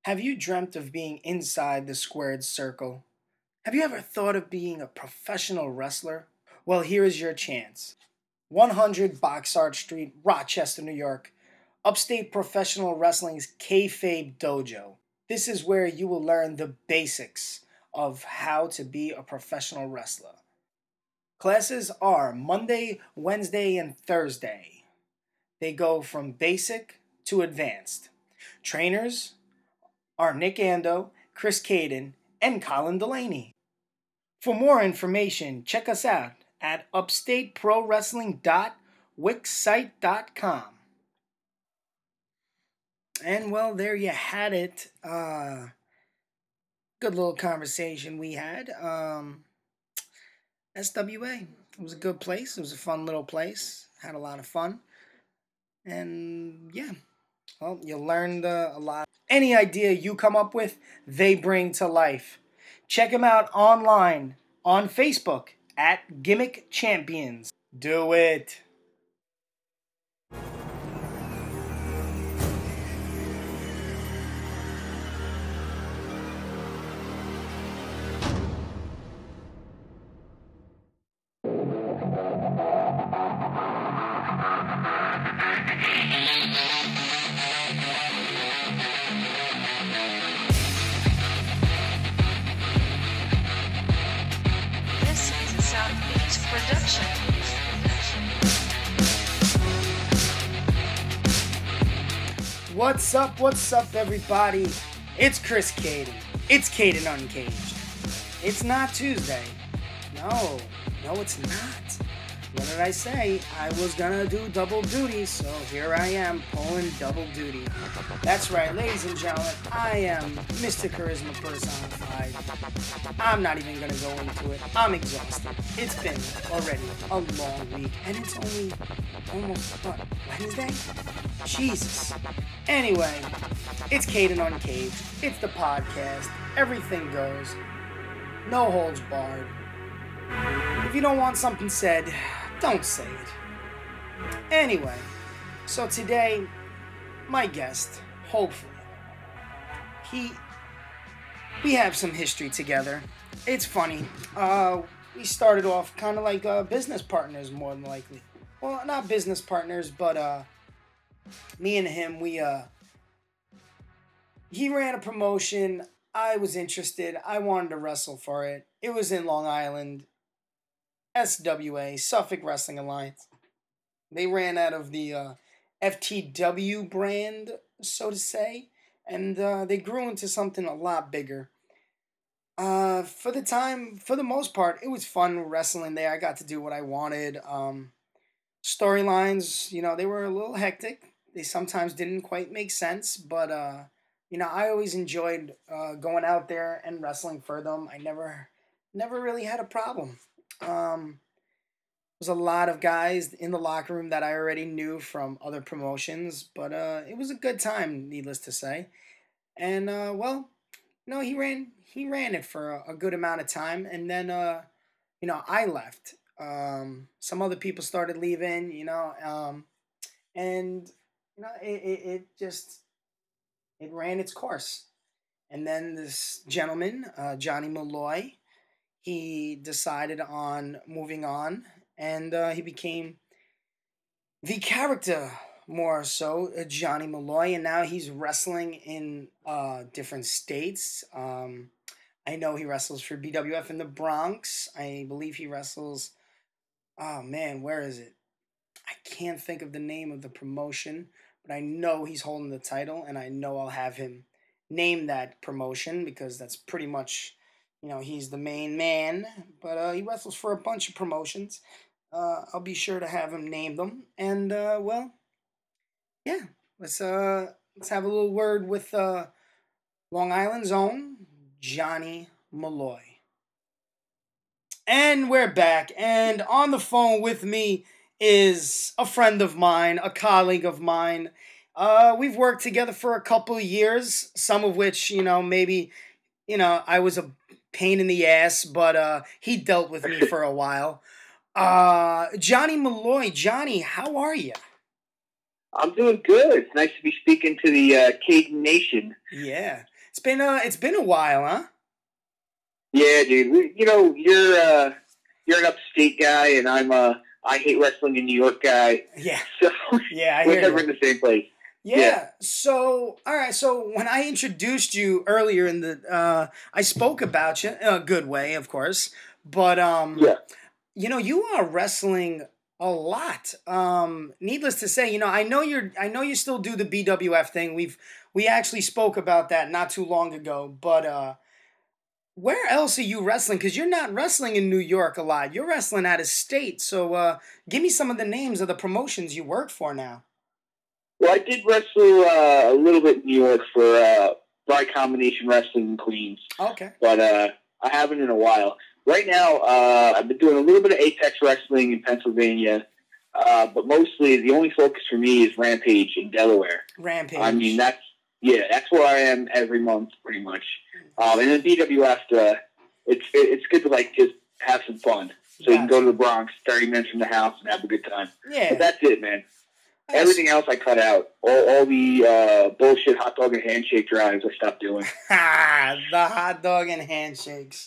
Have you dreamt of being inside the squared circle? Have you ever thought of being a professional wrestler? Well, here is your chance. 100 Box Art Street, Rochester, New York. Upstate Professional Wrestling's Kayfabe Dojo. This is where you will learn the basics of how to be a professional wrestler. Classes are Monday, Wednesday, and Thursday. They go from basic to advanced. Trainers are Nick Ando, Chris Caden, and Colin Delaney. For more information, check us out at upstateprowrestling.wixsite.com. And well, there you had it. Good little conversation we had. SWA. It was a good place. It was a fun little place. Had a lot of fun. And yeah, well, you learned a lot. Any idea you come up with, they bring to life. Check them out online on Facebook at Gimmick Champions. Do it. This is a Sound Beats production. What's up, everybody? It's Chris Caden. It's Caden Uncaged. It's not Tuesday. No, it's not. What did I say? I was gonna do double duty, so here I am pulling double duty. That's right, ladies and gentlemen, I am Mr. Charisma personified. I'm not even gonna go into it. I'm exhausted. It's been already a long week, and it's only almost, what, Wednesday? Jesus. Anyway, it's Caden Uncaged. It's the podcast. Everything goes. No holds barred. If you don't want something said, don't say it. Anyway, so today, my guest, hopefully, we have some history together. It's funny. We started off kind of like business partners, more than likely. Well, not business partners, but me and him, he ran a promotion. I was interested. I wanted to wrestle for it. It was in Long Island. SWA, Suffolk Wrestling Alliance. They ran out of the FTW brand, so to say, and they grew into something a lot bigger. For the most part, it was fun wrestling there. I got to do what I wanted. Storylines, they were a little hectic. They sometimes didn't quite make sense, but I always enjoyed going out there and wrestling for them. I never really had a problem. Was a lot of guys in the locker room that I already knew from other promotions, but it was a good time, needless to say. And he ran it for a good amount of time, and then I left. Some other people started leaving, and it just it ran its course. And then this gentleman, Johnny Malloy, he decided on moving on, and he became the character more so, Johnny Malloy, and now he's wrestling in different states. I know he wrestles for BWF in the Bronx. I believe he wrestles. Oh man, where is it? I can't think of the name of the promotion, but I know he's holding the title, and I know I'll have him name that promotion because that's pretty much, he's the main man. But he wrestles for a bunch of promotions. I'll be sure to have him name them. And yeah, let's have a little word with Long Island's own Johnny Malloy. And we're back, and on the phone with me is a friend of mine, a colleague of mine. We've worked together for a couple of years, some of which, maybe, I was a pain in the ass, but he dealt with me for a while. Johnny Malloy. Johnny, how are you? I'm doing good. It's nice to be speaking to the Caden Nation. Yeah. It's been a while, huh? Yeah, dude. You're an upstate guy, and I hate wrestling in New York guy. Yeah. So Yeah, I we're hear never you. in the same place. Yeah. So, all right. So when I introduced you earlier in I spoke about you in a good way, of course. But Yeah. you are wrestling a lot. Needless to say, I know you still do the BWF thing. We actually spoke about that not too long ago. But where else are you wrestling? Because you're not wrestling in New York a lot. You're wrestling out of state. So give me some of the names of the promotions you work for now. Well, I did wrestle a little bit in New York for By Combination Wrestling in Queens. Okay. But I haven't in a while. Right now, I've been doing a little bit of Apex Wrestling in Pennsylvania, but mostly the only focus for me is Rampage in Delaware. Rampage. I mean, that's where I am every month, pretty much. And then BWF, it's good to like just have some fun. So you can go to the Bronx, 30 minutes from the house, and have a good time. Yeah. But that's it, man. Everything else I cut out. All the bullshit hot dog and handshake drives I stopped doing. The hot dog and handshakes.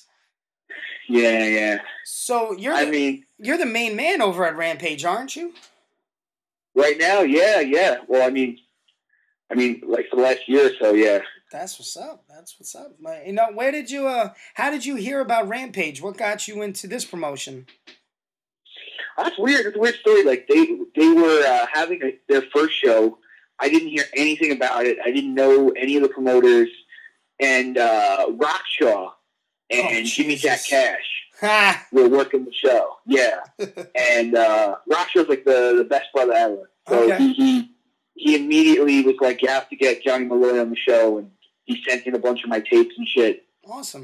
Yeah. So you're the main man over at Rampage, aren't you? Right now, yeah. Well, I mean, like for the last year or so, yeah. That's what's up. Where did you how did you hear about Rampage? What got you into this promotion? That's weird. It's a weird story. Like they were having their first show. I didn't hear anything about it. I didn't know any of the promoters. And Rockshaw and Jimmy Jack Cash were working the show. Yeah. And Rockshaw's like the best brother ever. So he immediately was like, you have to get Johnny Malloy on the show, and he sent in a bunch of my tapes and shit. Awesome.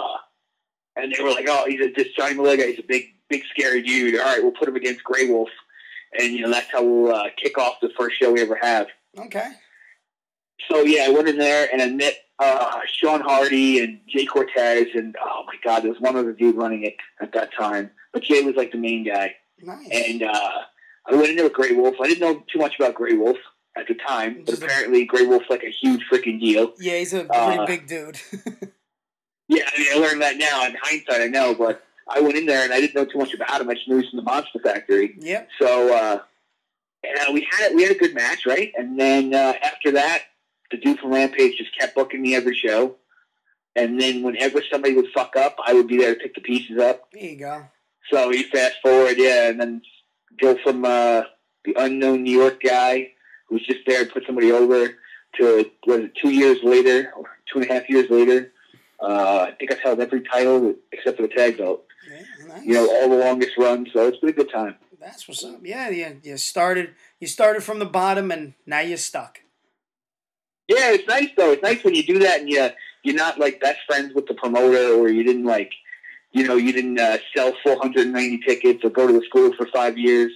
And they were like, oh, this Johnny Malloy guy, he's a big scary dude. All right, we'll put him against Grey Wolf. And, that's how we'll kick off the first show we ever have. Okay. So, yeah, I went in there, and I met Sean Hardy and Jay Cortez, and, oh, my God, there was one other dude running it at that time. But Jay was, like, the main guy. Nice. And I went in there with Grey Wolf. I didn't know too much about Grey Wolf at the time, but apparently Grey Wolf's, like, a huge freaking deal. Yeah, he's a pretty big dude. Yeah, I mean, I learned that now. In hindsight, I know, but I went in there, and I didn't know too much about him. I just knew he was from the Monster Factory. Yep. So we had a good match, right? And then after that, the dude from Rampage just kept booking me every show. And then whenever somebody would fuck up, I would be there to pick the pieces up. There you go. So you fast forward, and then go from the unknown New York guy who was just there to put somebody over to, 2 years later, or 2.5 years later, I think I've held every title except for the tag belt. Yeah, nice. All the longest runs, so it's been a good time. That's what's up. Yeah. You started from the bottom, and now you're stuck. Yeah, it's nice though. It's nice when you do that, and you're not like best friends with the promoter, or you didn't like, you didn't sell 490 tickets or go to the school for 5 years.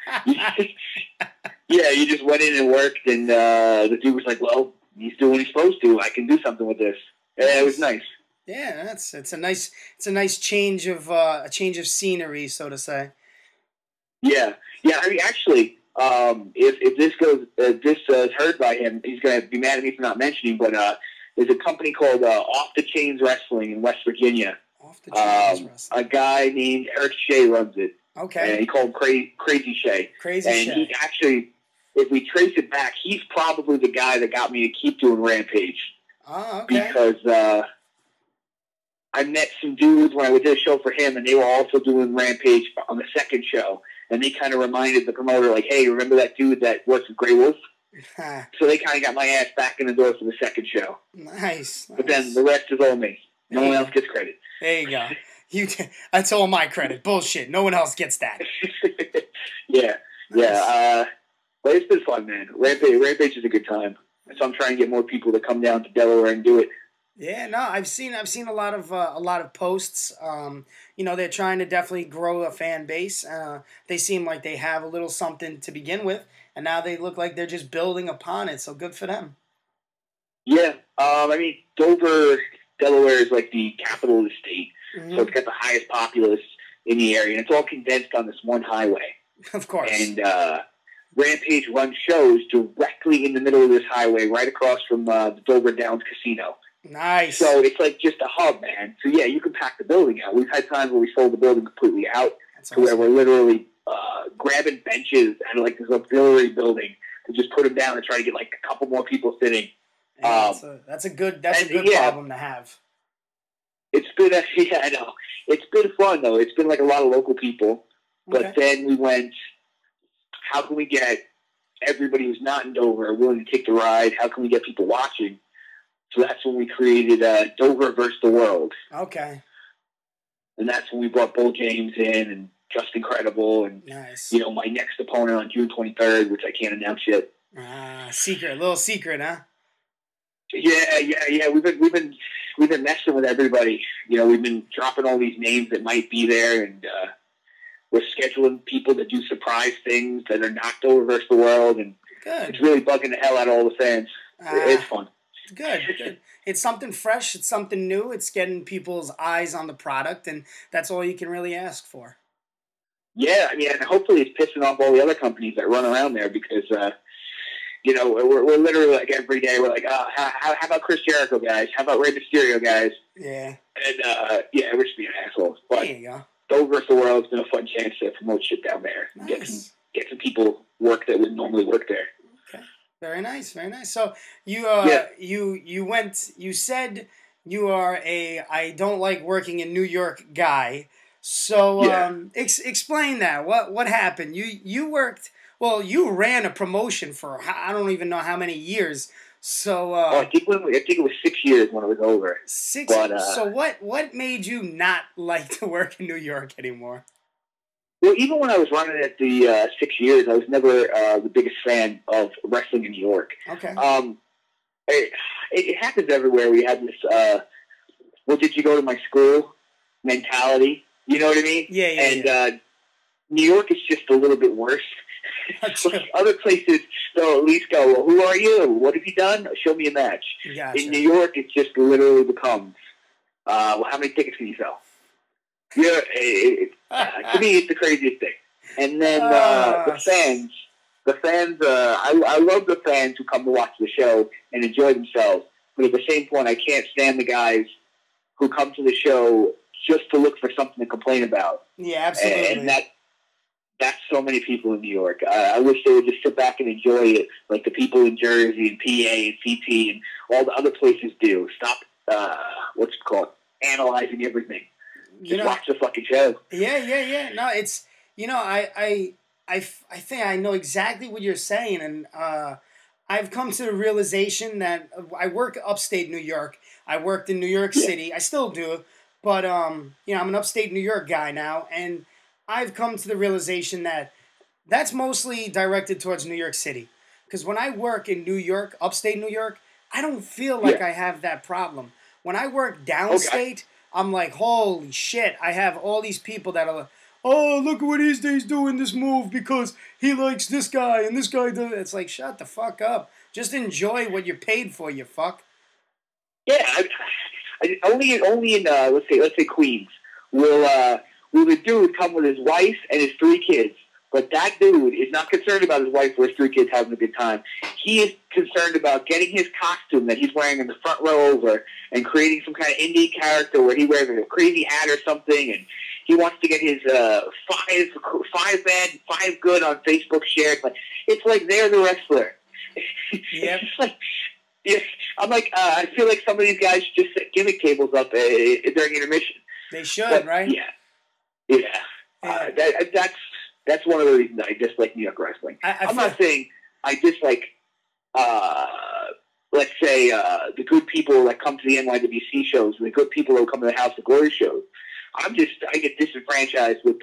You just went in and worked, and the dude was like, "Well, he's doing what he's supposed to. I can do something with this." Yeah, it was nice. Yeah, it's a nice change of scenery, so to say. Yeah. I mean, actually, if this goes, this is heard by him, he's gonna be mad at me for not mentioning. But there's a company called Off the Chains Wrestling in West Virginia. Off the Chains Wrestling. A guy named Eric Shea runs it. Okay. And he called Crazy Shea. Crazy Shea. And he actually, if we trace it back, he's probably the guy that got me to keep doing Rampage. Oh, okay. Because I met some dudes when I did a show for him, and they were also doing Rampage on the second show. And they kind of reminded the promoter, like, hey, remember that dude that works with Grey Wolf? So they kind of got my ass back in the door for the second show. Nice. But then the rest is all me. No one else gets credit. There you go. That's all my credit. Bullshit. No one else gets that. Yeah. But it's been fun, man. Rampage is a good time. So I'm trying to get more people to come down to Delaware and do it. Yeah, no, I've seen a lot of posts. They're trying to definitely grow a fan base. They seem like they have a little something to begin with, and now they look like they're just building upon it. So good for them. Yeah, I mean, Dover, Delaware is like the capital of the state, so it's got the highest populace in the area, and it's all condensed on this one highway. Of course. And Rampage runs shows directly in the middle of this highway, right across from the Dover Downs Casino. Nice. So it's like just a hub, man. So yeah, you can pack the building out. We've had times where we sold the building completely out That's to where awesome. we're literally grabbing benches out of like this auxiliary building to just put them down and try to get like a couple more people sitting. Yeah, that's a good problem to have. It's been yeah, I know. It's been fun though. It's been like a lot of local people. But Okay. then we went, how can we get everybody who's not in Dover willing to take the ride? How can we get people watching? So that's when we created Dover versus the World. Okay. And that's when we brought Bo James in and Just Incredible and, Nice. you know, my next opponent on June 23rd, which I can't announce yet. Little secret, huh? Yeah. We've been messing with everybody. You know, we've been dropping all these names that might be there, and we're scheduling people to do surprise things that are not Dover versus the World, and Good. it's really bugging the hell out of all the fans. It's fun. Good. It's something fresh. It's something new. It's getting people's eyes on the product, and that's all you can really ask for. Yeah, I mean, and hopefully it's pissing off all the other companies that run around there because, you know, we're literally like every day we're like, how about Chris Jericho guys? How about Rey Mysterio guys? Yeah. And we're just being assholes. But There you go. Dover versus the World's been a fun chance to promote shit down there. Nice. Get some people work that would normally work there. Okay. Very nice. Very nice. So you you said you are a I don't like working in New York guy. So explain that. What happened? You worked. Well, you ran a promotion for I don't even know how many years. So I think it was 6 years when it was over. 6. But, so what made you not like to work in New York anymore? Well, even when I was running it the 6 years, I was never the biggest fan of wrestling in New York. Okay. It happens everywhere. We have this, well, did you go to my school mentality? You know what I mean? Yeah. And New York is just a little bit worse. Like other places, they'll at least go, well, who are you? What have you done? Show me a match. Gotcha. In New York, it just literally becomes, well, how many tickets can you sell? Yeah, to me, it's the craziest thing. And then the fans, I love the fans who come to watch the show and enjoy themselves. But at the same point, I can't stand the guys who come to the show just to look for something to complain about. Yeah, absolutely. And that's so many people in New York. I wish they would just sit back and enjoy it like the people in Jersey and PA and CT and all the other places do. Stop, what's it called, analyzing everything. Just watch the fucking show. Yeah. No, it's, I think I know exactly what you're saying, and I've come to the realization that I work upstate New York. I worked in New York City. I still do, but I'm an upstate New York guy now, and I've come to the realization that that's mostly directed towards New York City. Because when I work in New York, upstate New York, I don't feel like I have that problem. When I work downstate, I'm like, holy shit, I have all these people that are like, oh, look at what he's doing this move because he likes this guy and this guy does. It's like, shut the fuck up. Just enjoy what you're paid for, you fuck. Yeah, I only in let's say Queens will the dude come with his wife and his 3 kids. But that dude is not concerned about his wife or his 3 kids having a good time. He is concerned about getting his costume that he's wearing in the front row over and creating some kind of indie character where he wears a crazy hat or something, and he wants to get his 5 bad, 5 good on Facebook shared. Like, it's like they're the wrestler. Yep. I'm like, I feel like some of these guys should just set gimmick tables up during intermission. They should, right? Yeah. That's one of the reasons I dislike New York wrestling. I'm not saying I dislike, let's say, the good people that come to the NYWC shows, the good people who come to the House of Glory shows. I get disenfranchised with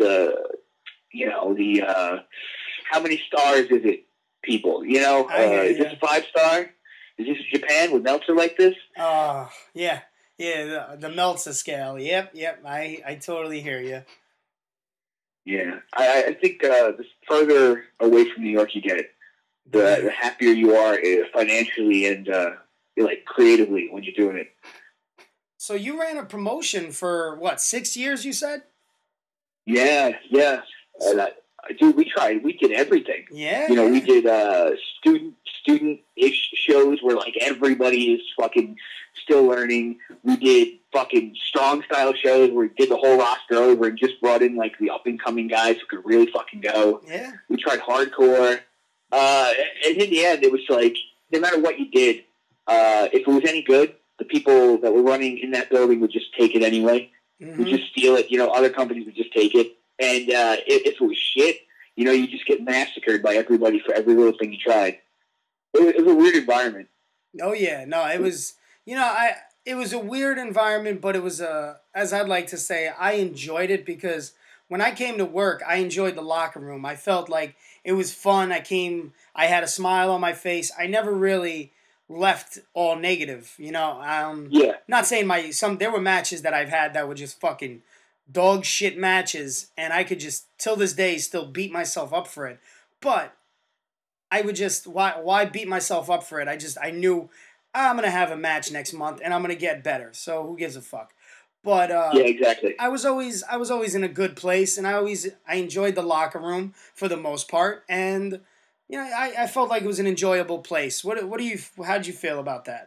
how many stars is it people? Is this a 5-star? Is this Japan with Meltzer like this? Yeah, the Meltzer scale. Yep, I totally hear you. Yeah, I think the further away from New York you get, the happier you are financially and creatively when you're doing it. So you ran a promotion for, 6 years, you said? Yeah. Dude, we did everything. Yeah. We did student-ish shows where, like, everybody is fucking still learning. We did fucking strong style shows where we did the whole roster over and just brought in like the up and coming guys who could really fucking go. Yeah. We tried hardcore. And in the end, it was like, no matter what you did, if it was any good, the people that were running in that building would just take it anyway. Would just steal it. Other companies would just take it. And if it was shit, you just get massacred by everybody for every little thing you tried. It was a weird environment. Oh yeah, no, it was. It was a weird environment, but it was as I'd like to say, I enjoyed it because when I came to work, I enjoyed the locker room. I felt like it was fun. I had a smile on my face. I never really left all negative. Yeah. Not saying there were matches that I've had that were just fucking dog shit matches, and I could just till this day still beat myself up for it. But I would just why beat myself up for it? I knew I'm gonna have a match next month and I'm gonna get better. So who gives a fuck? But yeah, exactly. I was always in a good place, and I enjoyed the locker room for the most part, and I felt like it was an enjoyable place. How'd you feel about that?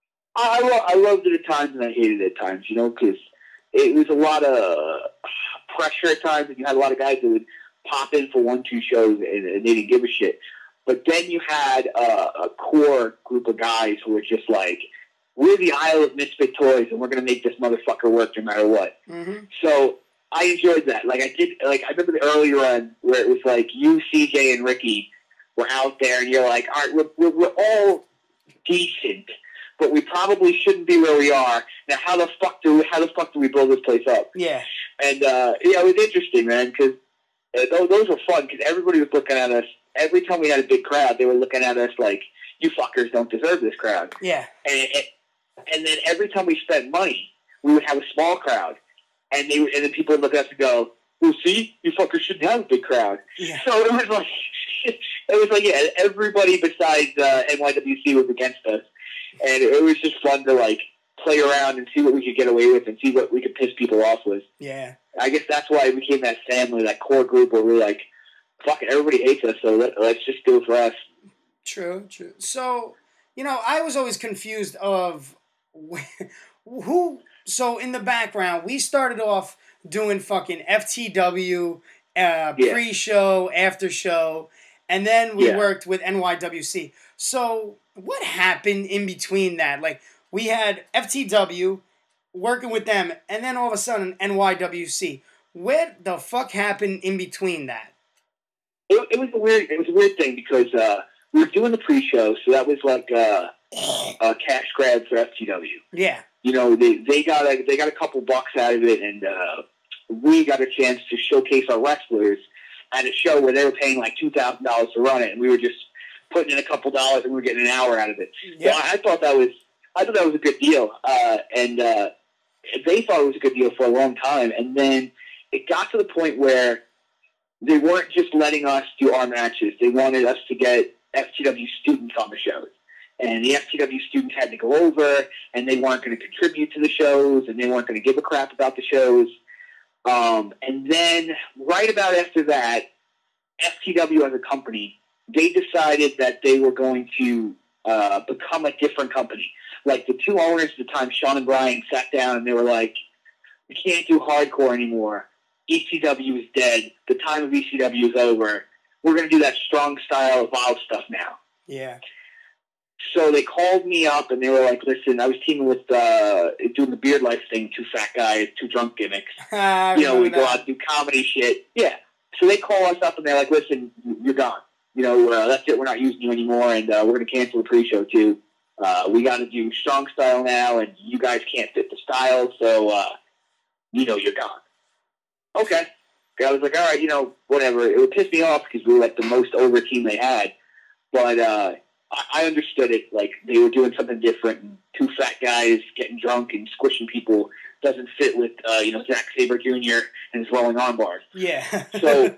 I loved it at times and I hated it at times, because it was a lot of pressure at times, and you had a lot of guys that would pop in for 1-2 shows and they didn't give a shit. But then you had a core group of guys who were just like, we're the Isle of Misfit Toys, and we're going to make this motherfucker work no matter what. Mm-hmm. So I enjoyed that. I remember the early run where it was like you, CJ, and Ricky were out there, and you're like, all right, we're all decent, but we probably shouldn't be where we are. Now, how the fuck do we build this place up? Yeah. And it was interesting, man, because those were fun because everybody was looking at us. Every time we had a big crowd, they were looking at us like, you fuckers don't deserve this crowd. Yeah. And then every time we spent money, we would have a small crowd, and then people would look at us and go, "Well, see, you fuckers shouldn't have a big crowd." Yeah. So it was like, yeah, everybody besides NYWC was against us, and it was just fun to like play around and see what we could get away with and see what we could piss people off with. Yeah. I guess that's why we became that family, that core group where we're like, fuck it, everybody hates us, so let's just do it for us. True. So, I was always confused of who. So in the background, we started off doing fucking FTW, pre-show, after show, and then we worked with NYWC. So what happened in between that? Like, we had FTW working with them, and then all of a sudden NYWC. What the fuck happened in between that? It was a weird thing because we were doing the pre-show, so that was like a cash grab for FTW. Yeah. They got a couple bucks out of it, and we got a chance to showcase our wrestlers at a show where they were paying like $2,000 to run it, and we were just putting in a couple dollars, and we were getting an hour out of it. Yeah. So I thought that was a good deal, and they thought it was a good deal for a long time, and then it got to the point where they weren't just letting us do our matches. They wanted us to get FTW students on the shows. And the FTW students had to go over, and they weren't going to contribute to the shows, and they weren't going to give a crap about the shows. And then right about after that, FTW as a company, they decided that they were going to become a different company. Like the two owners at the time, Sean and Brian, sat down, and they were like, we can't do hardcore anymore. ECW is dead. The time of ECW is over. We're going to do that strong style Evolve stuff now. Yeah. So they called me up and they were like, listen, I was teaming with doing the Beard Life thing, 2 fat guys, 2 drunk gimmicks. We go out and do comedy shit. Yeah. So they call us up and they're like, listen, you're gone. That's it. We're not using you anymore, and we're going to cancel the pre-show too. We got to do strong style now, and you guys can't fit the style, so you're gone. Okay. I was like, all right, whatever. It would piss me off because we were like the most over team they had. But I understood it. Like, they were doing something different. And 2 fat guys getting drunk and squishing people doesn't fit with, Zack Sabre Jr. and his rolling arm bars. Yeah. So,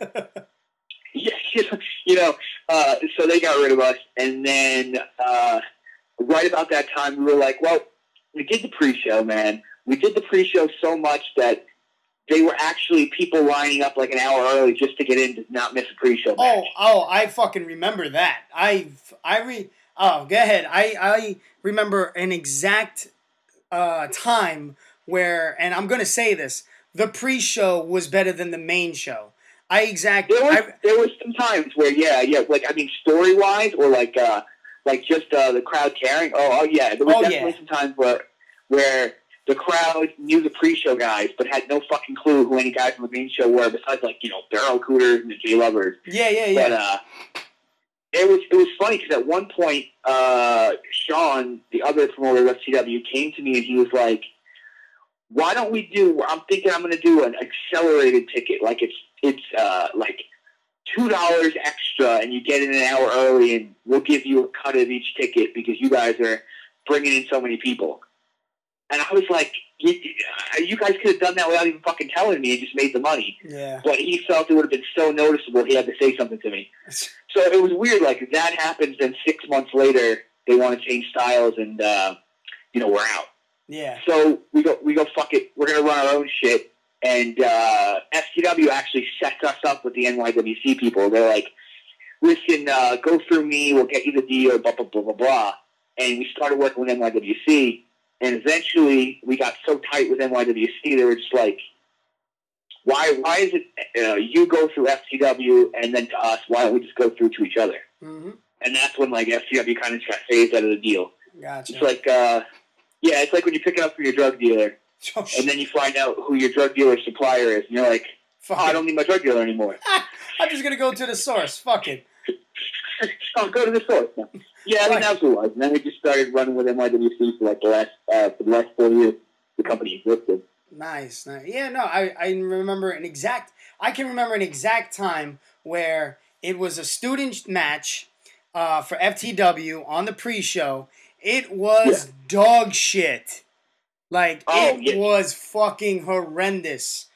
so they got rid of us. And then right about that time, we were like, well, we did the pre-show, man. We did the pre-show so much that they were actually people lining up like an hour early just to get in to not miss a pre-show match. Oh, I fucking remember that. Go ahead. I remember an exact time where, and I'm gonna say this, the pre-show was better than the main show. There was some times where story wise or just the crowd caring. There was definitely some times where the crowd knew the pre-show guys but had no fucking clue who any guys from the main show were besides Daryl Cooters and the J Lovers. Yeah. But it was funny because at one point Sean, the other promoter of FTW, came to me and he was like, "Why don't we do? I'm thinking I'm going to do an accelerated ticket. Like it's $2 extra, and you get in an hour early, and we'll give you a cut of each ticket because you guys are bringing in so many people." And I was like, "You guys could have done that without even fucking telling me and just made the money." Yeah. But he felt it would have been so noticeable he had to say something to me. So it was weird. Like that happens, then 6 months later they want to change styles, and we're out. Yeah. So we go. Fuck it. We're gonna run our own shit. And FTW actually sets us up with the NYWC people. They're like, "Listen, go through me. We'll get you the deal." Blah blah blah blah blah. And we started working with NYWC. And eventually, we got so tight with NYWC, they were just like, "Why is it you go through FTW and then to us? Why don't we just go through to each other?" Mm-hmm. And that's when FTW kind of got phased out of the deal. Gotcha. It's like, it's like when you pick it up from your drug dealer. Oh, and then you find out who your drug dealer's supplier is, and you're like, I don't need my drug dealer anymore. I'm just going to go to the source. Fuck it. I'll go to the source now. Yeah, I think that's what it was. And then we just started running with NYWC for the last 4 years the company existed. Nice. Yeah, no, I can remember an exact time where it was a student match for FTW on the pre-show. It was dog shit. It was fucking horrendous.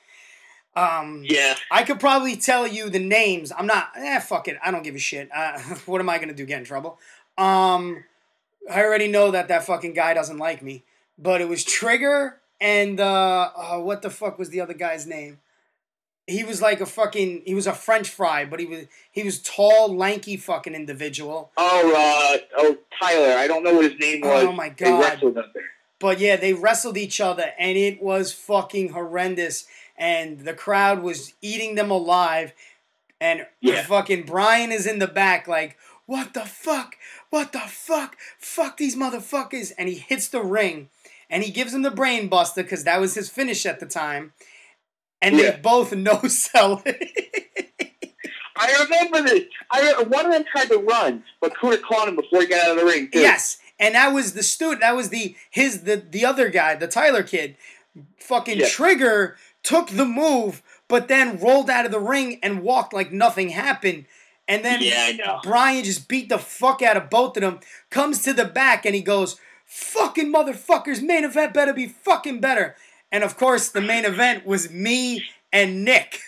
I could probably tell you the names. I'm not. Fuck it. I don't give a shit. What am I gonna do? Get in trouble? I already know that fucking guy doesn't like me. But it was Trigger and what the fuck was the other guy's name? He was like he was a French fry, but he was tall, lanky fucking individual. Tyler. I don't know what his name was. Oh my god. They wrestled up there. But yeah, they wrestled each other, and it was fucking horrendous. And the crowd was eating them alive. And fucking Brian is in the back like, "What the fuck? What the fuck? Fuck these motherfuckers." And he hits the ring. And he gives him the brain buster because that was his finish at the time. And they both no-sell it. I remember this. One of them tried to run, but Cooter caught him before he got out of the ring, too. Yes. And that was the student. That was the other guy, the Tyler kid. Fucking Trigger took the move, but then rolled out of the ring and walked like nothing happened. And then Brian just beat the fuck out of both of them. Comes to the back and he goes, "Fucking motherfuckers, main event better be fucking better." And of course, the main event was me and Nick.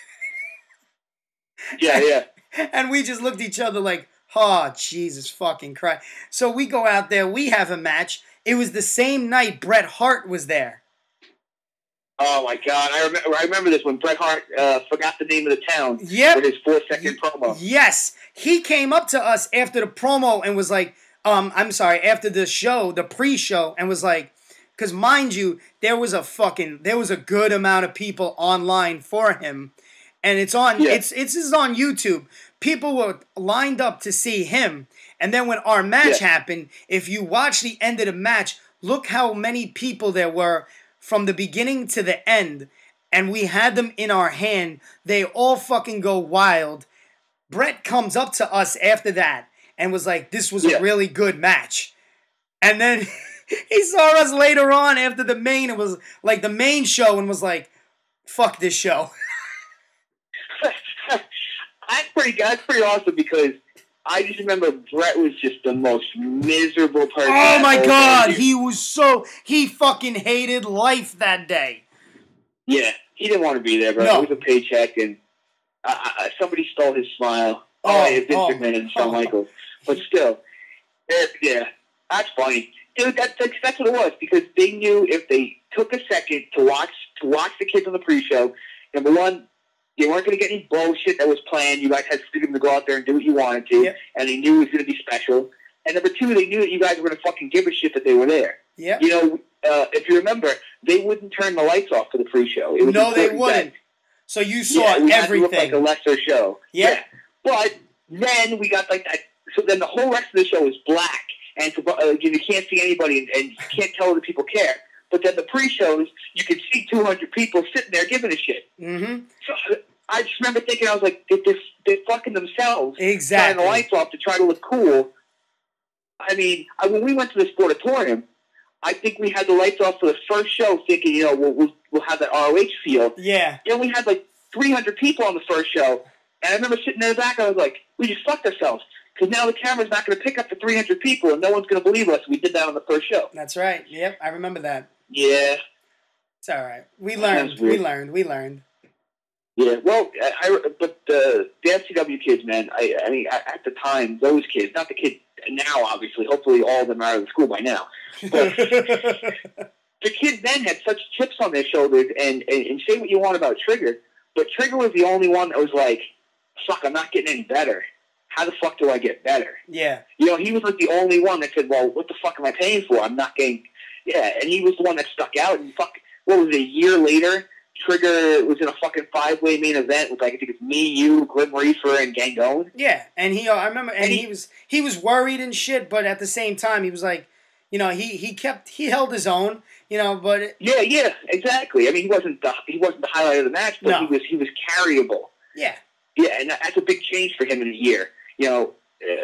Yeah. And we just looked at each other like, "Oh, Jesus fucking Christ." So we go out there, we have a match. It was the same night Bret Hart was there. Oh my God. I remember this when Bret Hart forgot the name of the town with his 4-second promo. Yes. He came up to us after the promo and was like, after the show, the pre-show, and was like, because mind you, there was a good amount of people online for him. And it's on it's on YouTube. People were lined up to see him. And then when our match happened, if you watch the end of the match, look how many people there were from the beginning to the end. And we had them in our hand. They all fucking go wild. Bret comes up to us after that and was like, "This was a really good match." And then he saw us later on after the main. It was like the main show and was like, "Fuck this show." That's pretty awesome because I just remember Bret was just the most miserable person. Oh my God, he fucking hated life that day. Yeah, he didn't want to be there, bro. No. It was a paycheck, and somebody stole his smile. Vince McMahon and Shawn Michaels. But still, that's funny. Dude, that's what it was, because they knew if they took a second to watch the kids on the pre-show, number one, they weren't going to get any bullshit that was planned. You guys had freedom to go out there and do what you wanted to, and they knew it was going to be special. And number two, they knew that you guys were going to fucking give a shit that they were there. Yep. You know, if you remember, they wouldn't turn the lights off for the pre-show. It was No, they important wouldn't. that- So you saw we had to everything. look like a lesser show. Yep. Yeah. But then we got like that. So then the whole rest of the show is black, and you can't see anybody, and you can't tell that people care. But then the pre-shows, you could see 200 people sitting there giving a shit. Mm-hmm. So I just remember thinking, I was like, they're fucking themselves. Exactly. Turning the lights off to try to look cool. I mean, when we went to the Sportatorium, I think we had the lights off for the first show, thinking, you know, we'll have that ROH feel. Yeah. Then we had like 300 people on the first show, and I remember sitting in the back, I was like, we just fucked ourselves. Because now the camera's not going to pick up the 300 people, and no one's going to believe us. We did that on the first show. That's right. Yep, I remember that. Yeah. It's all right. We learned. We learned. Yeah, well, but the FCW kids, man, I mean, at the time, those kids, not the kids now, obviously, hopefully all of them are out of school by now, but the kids then had such chips on their shoulders, and say what you want about Trigger, but Trigger was the only one that was like, fuck, I'm not getting any better. How the fuck do I get better? Yeah. You know, he was like the only one that said, well, what the fuck am I paying for? I'm not getting... Yeah, and he was the one that stuck out, and fuck, what was it, a year later, Trigger was in a fucking 5-way main event with, like, I think it's me, you, Grim Reaper, and Gangone. Yeah, and I remember, and he was worried and shit, but at the same time, he was like, you know, he held his own, you know, but... Yeah, exactly. I mean, he wasn't the highlight of the match, but No. he was carryable. Yeah. Yeah, and that's a big change for him in a year. You know,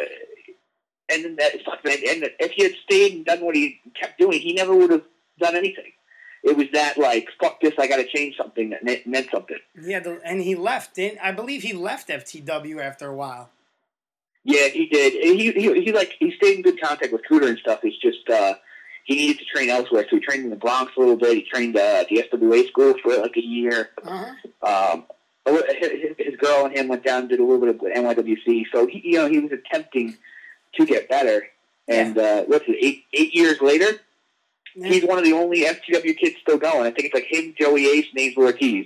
and then and if he had stayed and done what he kept doing, he never would have done anything. It was that, like, fuck this, I got to change something that meant something. Yeah, and he left. I believe he left FTW after a while. Yeah, he did. He stayed in good contact with Cooter and stuff. It's just he needed to train elsewhere, so he trained in the Bronx a little bit. He trained at the SWA school for like a year. Uh-huh. His girl and him went down and did a little bit of NYWC, so he was attempting to get better. And what's it? 8 years later, he's one of the only FTW kids still going. I think it's like him, Joey Ace, and Angel Ortiz.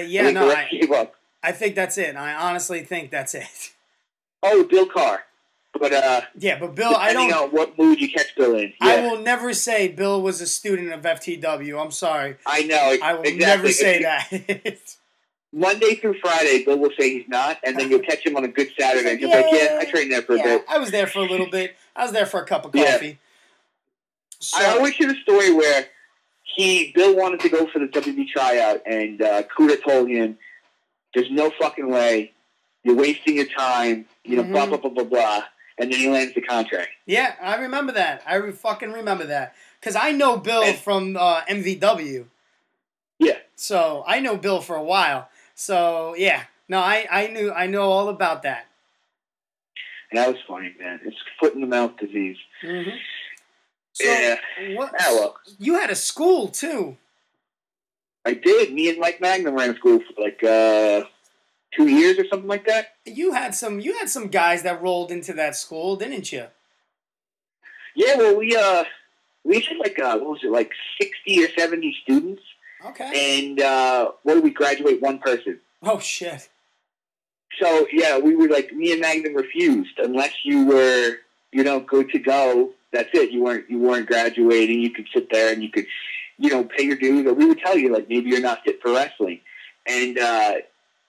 I think that's it. I honestly think that's it. Oh, Bill Carr. But yeah, but Bill, I don't know what mood you catch Bill in. Yeah. I will never say Bill was a student of FTW. I'm sorry. I know. I will exactly. never say that. Monday through Friday, Bill will say he's not, and then you'll catch him on a good Saturday, and he'll be like, yeah, I trained there for a bit. I was there for a little bit. I was there for a cup of coffee. Yeah. So, I always hear the story where Bill wanted to go for the WB tryout, and Cooter told him, there's no fucking way, you're wasting your time, blah, blah, blah, blah, blah, and then he lands the contract. Yeah, I remember that. I fucking remember that. Because I know Bill from MVW. Yeah. So, I know Bill for a while. So, yeah. No, I know all about that. And that was funny, man. It's foot-in-the-mouth disease. Mm-hmm. So, yeah. Well. You had a school, too. I did. Me and Mike Magnum ran a school for like 2 years or something like that. You had some guys that rolled into that school, didn't you? Yeah, well, we had like, what was it, like 60 or 70 students. Okay. And we graduate one person. Oh, shit. So, yeah, we were like, me and Magnum refused. Unless you were, good to go, that's it. You weren't graduating. You could sit there and you could, pay your dues. Or we would tell you, like, maybe you're not fit for wrestling. And I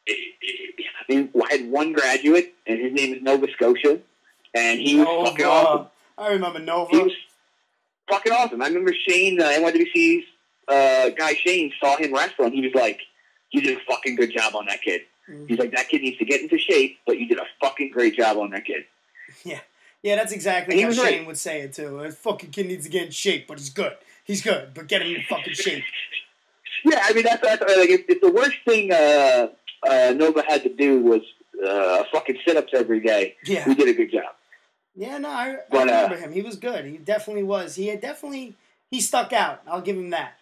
had one graduate, and his name is Nova Scotia. And he was fucking awesome. I remember Nova. He was fucking awesome. I remember Shane, NYWC's guy Shane, saw him wrestle, and he was like, you did a fucking good job on that kid. Mm-hmm. He's like, that kid needs to get into shape, but you did a fucking great job on that kid. Yeah. Yeah, that's exactly how Shane would say it, too. That fucking kid needs to get in shape, but he's good. He's good, but get him in fucking shape. Yeah, I mean, that's like, if the worst thing Nova had to do was fucking sit-ups every day, we did a good job. Yeah, no, I remember him. He was good. He definitely was. He stuck out. I'll give him that.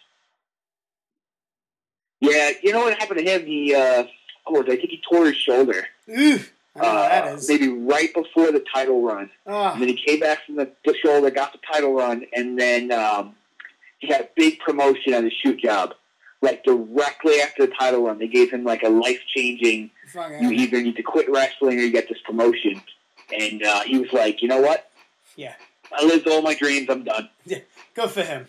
Yeah, you know what happened to him? I think he tore his shoulder. Ooh, I know what that is. Maybe right before the title run. And then he came back from the shoulder, got the title run, and then he got a big promotion on his shoot job. Like, directly after the title run, they gave him, like, a life-changing, you either need to quit wrestling or you get this promotion. And he was like, you know what? Yeah. I lived all my dreams. I'm done. Yeah. Good for him.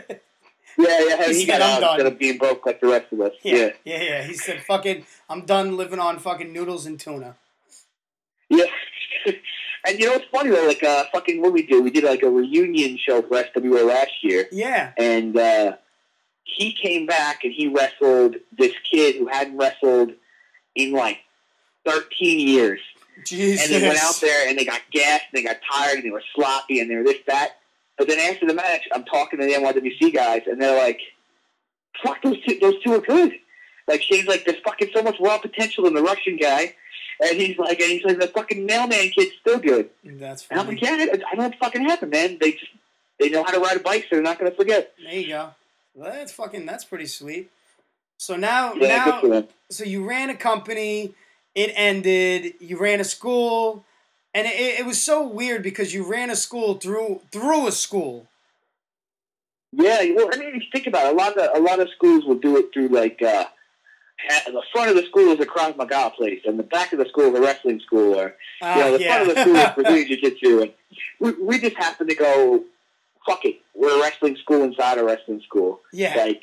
Yeah. He He said, got "I'm out done." instead of being broke like the rest of us. Yeah. He said, "Fucking, I'm done living on fucking noodles and tuna." Yeah. And you know what's funny though? Like, fucking what we did? We did like a reunion show for SWA last year. Yeah. And he came back and he wrestled this kid who hadn't wrestled in like 13 years. Jesus. And they went out there and they got gassed and they got tired and they were sloppy and they were this, that. But then after the match, I'm talking to the NYWC guys and they're like, fuck, those two are good. Like, Shane's like, there's fucking so much raw potential in the Russian guy. And he's like, the fucking mailman kid's still good. That's And I'm funny. like, yeah, I don't know what fucking happened, man. They know how to ride a bike, so they're not going to forget. There you go. Well, that's pretty sweet. So Good for now, them. so you ran a company, it ended, you ran a school, and it was so weird because you ran a school through a school. Yeah, well, I mean, if you think about it, a lot of schools will do it through, like, the front of the school is a Krav Maga place, and the back of the school is a wrestling school, or, the front of the school is Brazilian Jiu-Jitsu, and we just happen to go, fuck it, we're a wrestling school inside a wrestling school. Yeah. Like,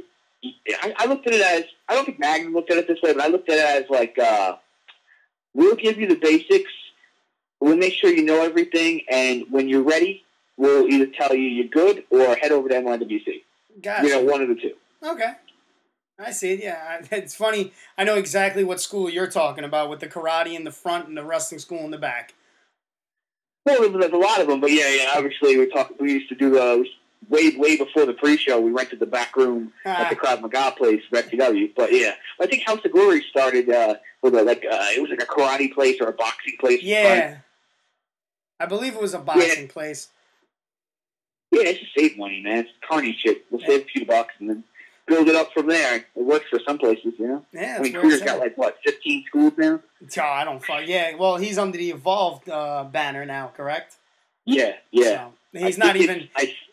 I looked at it as, I don't think Magnum looked at it this way, but I looked at it as, like, we'll give you the basics, we'll make sure you know everything, and when you're ready, we'll either tell you you're good or head over to NYWC. Gotcha. One of the two. Okay. I see it, yeah. It's funny. I know exactly what school you're talking about with the karate in the front and the wrestling school in the back. Well, there's a lot of them, but yeah. Obviously, we used to do way before the pre-show. We rented the back room at the Krav Maga place for FTW. But yeah, I think House of Glory started with it was like a karate place or a boxing place. Yeah, I believe it was a boxing place. Yeah, it's just save money, man. It's carny shit. We'll save a few bucks and then build it up from there. It works for some places, you know. Yeah, I mean, Cooter's got 15 schools now. Oh, I don't fuck. Yeah, well, he's under the Evolved banner now, correct? Yeah. So, he's not even.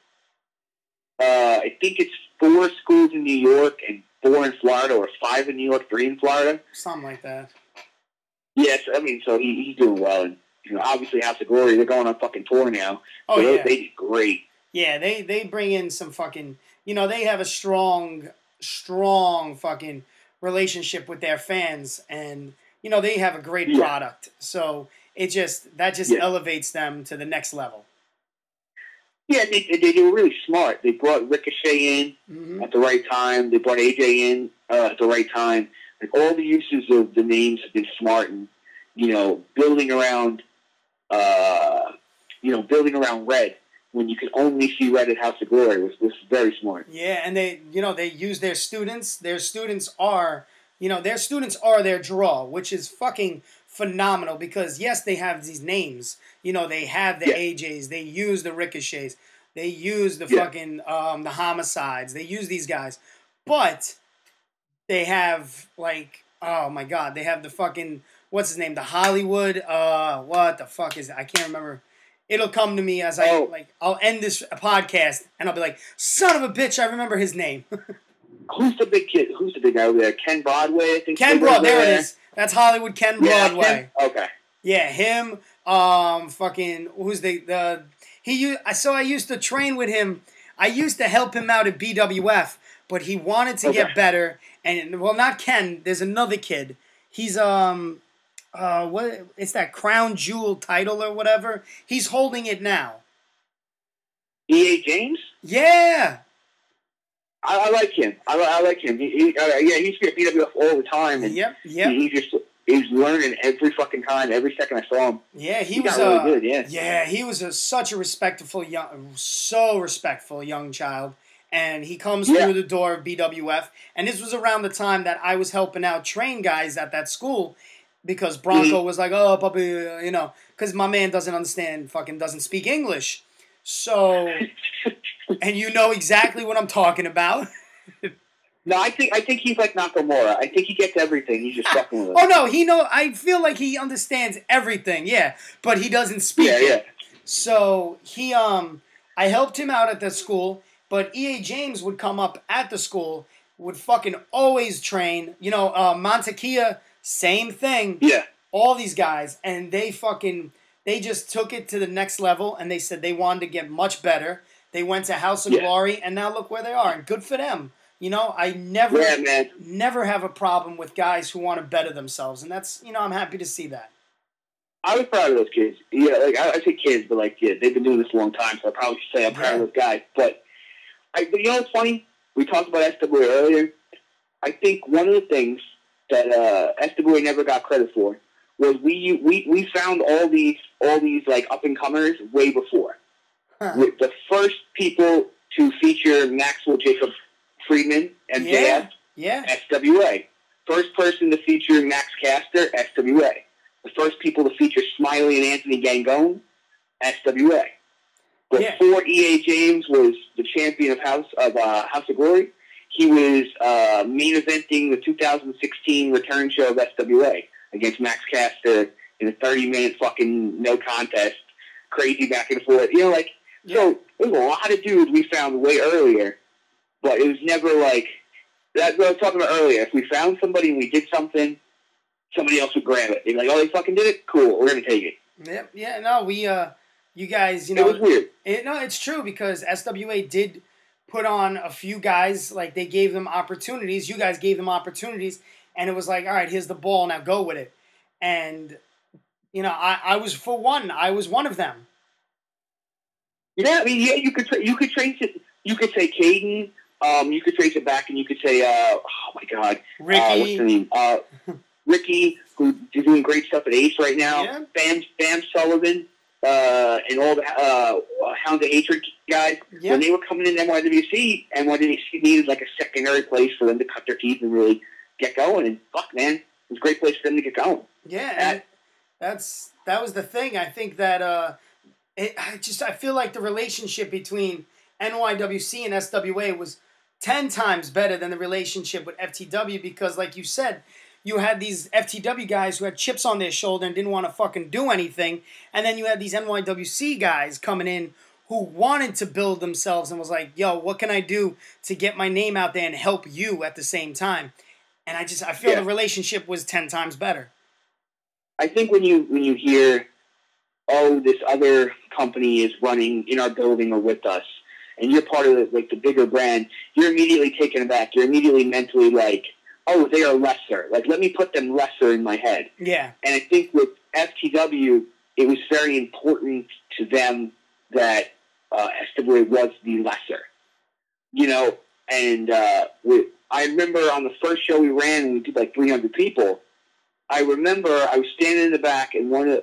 I think it's 4 schools in New York and 4 in Florida, or 5 in New York, 3 in Florida. Something like that. Yes, I mean, so he's doing well, and obviously House of Glory, they're going on fucking tour now. Oh, so yeah. They did great. Yeah, they bring in some fucking, they have a strong fucking relationship with their fans, and they have a great product. So that elevates them to the next level. Yeah, they were really smart. They brought Ricochet in at the right time. They brought AJ in at the right time. Like, all the uses of the names have been smart, and building around Red when you can only see Red at House of Glory was very smart. Yeah, and they use their students. Their students are their draw, which is fucking phenomenal because, yes, they have these names. They have the AJs. They use the Ricochets. They use the fucking the Homicides. They use these guys. But they have, like, oh, my God. They have the fucking, what's his name? The Hollywood. What the fuck is it? I can't remember. It'll come to me as I'll end this podcast, and I'll be like, son of a bitch, I remember his name. Who's the big kid? Who's the big guy over there? Ken Broadway, I think. Ken Broadway, there it is. That's Hollywood Ken Broadway. Okay. Yeah, him. Fucking who's I used to train with him. I used to help him out at BWF, but he wanted to get better. And not Ken. There's another kid. He's what? It's that Crown Jewel title or whatever. He's holding it now. E.A. James? Yeah. I like him. I like him. He used to be at BWF all the time. And Yep. He's learning every fucking time, every second I saw him. Yeah, he was really good. Yeah, he was such a respectful young child, and he comes through the door of BWF. And this was around the time that I was helping out train guys at that school, because Bronco was like, "Oh, puppy," because my man doesn't speak English. So, and you know exactly what I'm talking about. No, I think he's like Nakamura. I think he gets everything. He's just fucking with it. Oh no, I feel like he understands everything. Yeah, but he doesn't speak it. Yeah. So I helped him out at the school, but E.A. James would come up at the school, would fucking always train. Montekia, same thing. Yeah. All these guys, and they just took it to the next level, and they said they wanted to get much better. They went to House of Yeah. Glory, and now look where they are. And good for them. You know, I never, Yeah, man. never have a problem with guys who want to better themselves, and that's, you know, I'm happy to see that. I was proud of those kids. Yeah, like I say kids, but like yeah, they've been doing this a long time, so I probably should say I'm proud of those guys. But you know what's funny? We talked about SWA earlier. I think one of the things that SWA never got credit for was we found all these like up and comers way before. Huh. With the first people to feature Maxwell Jacob Friedman, MJF, Yeah. SWA. First person to feature Max Caster, SWA. The first people to feature Smiley and Anthony Gangone, SWA. Before E.A. James was the champion of House of Glory, he was main eventing the 2016 return show of SWA against Max Caster in a 30-minute fucking no contest, crazy back and forth. You know, like, so there's a lot of dudes we found way earlier, but it was never like, that's what I was talking about earlier. If we found somebody and we did something, somebody else would grab it. They'd be like, oh, they fucking did it? Cool, we're going to take it. Yep. Yeah, no, you guys, you know. It was weird. No, it's true because SWA did put on a few guys, like they gave them opportunities. You guys gave them opportunities, and it was like, all right, here's the ball, now go with it. And, you know, I was one of them. Yeah, I mean, yeah, you could trace it. You could say Caden. You could trace it back, and you could say, oh my God, Ricky. What's her name? Ricky, who's doing great stuff at Ace right now. Yeah. Bam Sullivan, and all the Hound of Hatred guys. Yeah. When they were coming in NYWC, NYWC needed like a secondary place for them to cut their teeth and really get going. And fuck, man, it was a great place for them to get going. Yeah, and that was the thing. I think that I feel like the relationship between NYWC and SWA was 10 times better than the relationship with FTW because, like you said, you had these FTW guys who had chips on their shoulder and didn't want to fucking do anything, and then you had these NYWC guys coming in who wanted to build themselves and was like, yo, what can I do to get my name out there and help you at the same time? And I feel the relationship was 10 times better. I think when you hear, oh, this other company is running in our building or with us, and you're part of the bigger brand, you're immediately taken aback. You're immediately mentally like, oh, they are lesser. Like, let me put them lesser in my head. Yeah. And I think with FTW, it was very important to them that SWA was the lesser. You know, and I remember on the first show we ran, and we did like 300 people, I remember I was standing in the back, and one of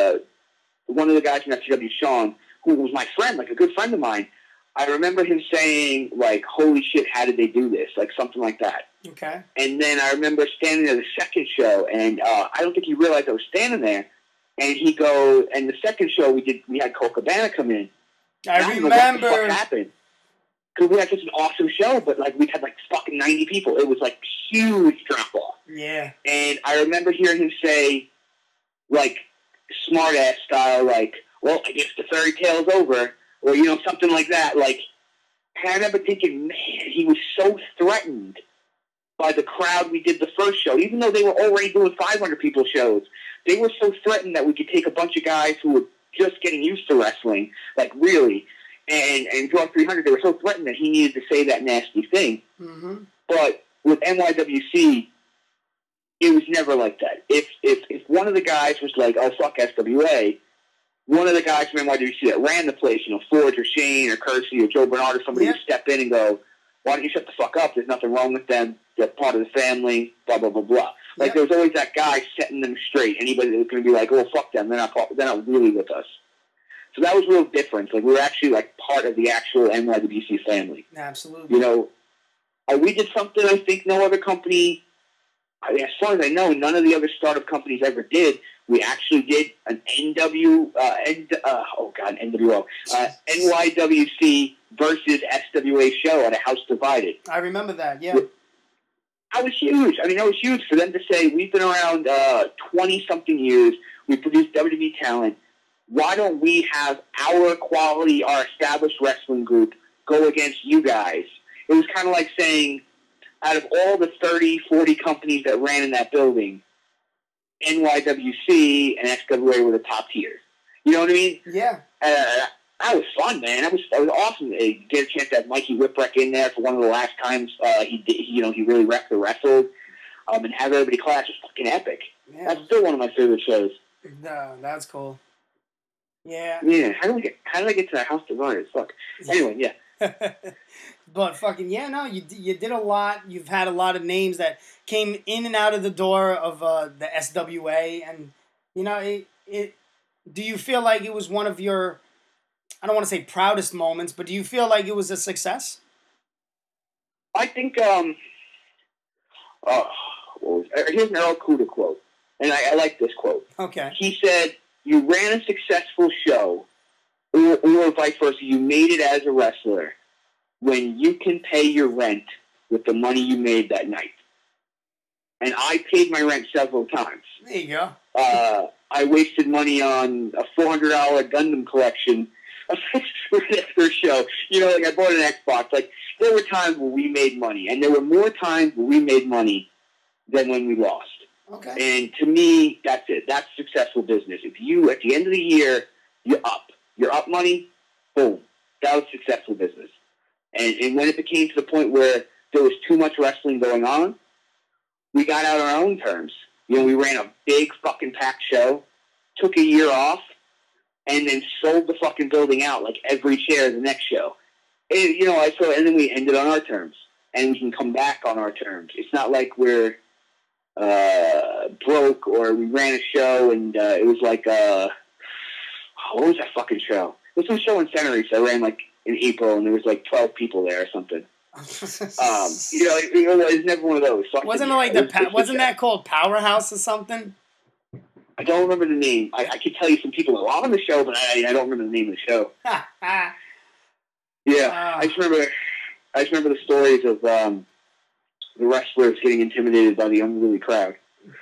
the guys from FTW, Sean, who was my friend, like a good friend of mine, I remember him saying, like, holy shit, how did they do this? Like, something like that. Okay. And then I remember standing at the second show, and I don't think he realized I was standing there. And he goes, and the second show we had Cole Cabana come in. I remember. What the fuck happened? Because we had such an awesome show, but, like, we had, like, fucking 90 people. It was, like, huge drop-off. Yeah. And I remember hearing him say, like, smart-ass style, like, well, I guess the fairy tale's over. Or, you know, something like that. Like, and I remember thinking, man, he was so threatened by the crowd we did the first show. Even though they were already doing 500 people shows, they were so threatened that we could take a bunch of guys who were just getting used to wrestling, like really, and draw 300. They were so threatened that he needed to say that nasty thing. Mm-hmm. But with NYWC, it was never like that. If one of the guys was like, oh, fuck SWA, one of the guys from NYWC that ran the place, you know, Forge or Shane or Kersey or Joe Bernard or somebody would step in and go, why don't you shut the fuck up? There's nothing wrong with them. They're part of the family, blah, blah, blah, blah. Like, there was always that guy setting them straight. Anybody that was going to be like, oh, fuck them. They're not really with us. So that was real different. Like, we were actually, like, part of the actual NYWC family. Absolutely. You know, we did something I think no other company, I mean, as far as I know, none of the other startup companies ever did. We actually did an NYWC versus SWA show at a House Divided. I remember that, yeah. That was huge. I mean, that was huge for them to say, we've been around 20-something years. We produce WWE talent. Why don't we have our quality, our established wrestling group go against you guys? It was kind of like saying, out of all the 30, 40 companies that ran in that building, NYWC and SWA were the top tiers. You know what I mean? Yeah. That was fun, man. That was awesome. To get a chance to have Mikey Whipwreck in there for one of the last times he really wrestled, and have everybody clash was fucking epic. Yeah. That's still one of my favorite shows. No, that's cool. Yeah. Yeah. How did I get to that House Dividers? Fuck. Anyway, yeah. But fucking yeah, no, you did a lot. You've had a lot of names that came in and out of the door of the SWA, and you know it. Do you feel like it was one of your, I don't want to say proudest moments, but do you feel like it was a success? I think here's an Earl Kuda quote, and I like this quote. Okay. He said, "You ran a successful show, or vice versa. You made it as a wrestler when you can pay your rent with the money you made that night." And I paid my rent several times. There you go. I wasted money on a $400 Gundam collection for that first show. You know, like I bought an Xbox. Like, there were times where we made money, and there were more times where we made money than when we lost. Okay. And to me, that's it. That's successful business. If you, at the end of the year, you're up money, boom. That was successful business. And when it became to the point where there was too much wrestling going on, we got out on our own terms. You know, we ran a big fucking packed show, took a year off, and then sold the fucking building out like every chair the next show. And, you know, and then we ended on our terms. And we can come back on our terms. It's not like we're broke or we ran a show and it was like, what was that fucking show? It was some show in Century, so I ran like in April and there was like 12 people there or something. You know, it was never one of those. So wasn't it like wasn't that called Powerhouse or something? I don't remember the name. I could tell you some people that were on the show, but I don't remember the name of the show. Yeah, I just remember the stories of the wrestlers getting intimidated by the unruly crowd.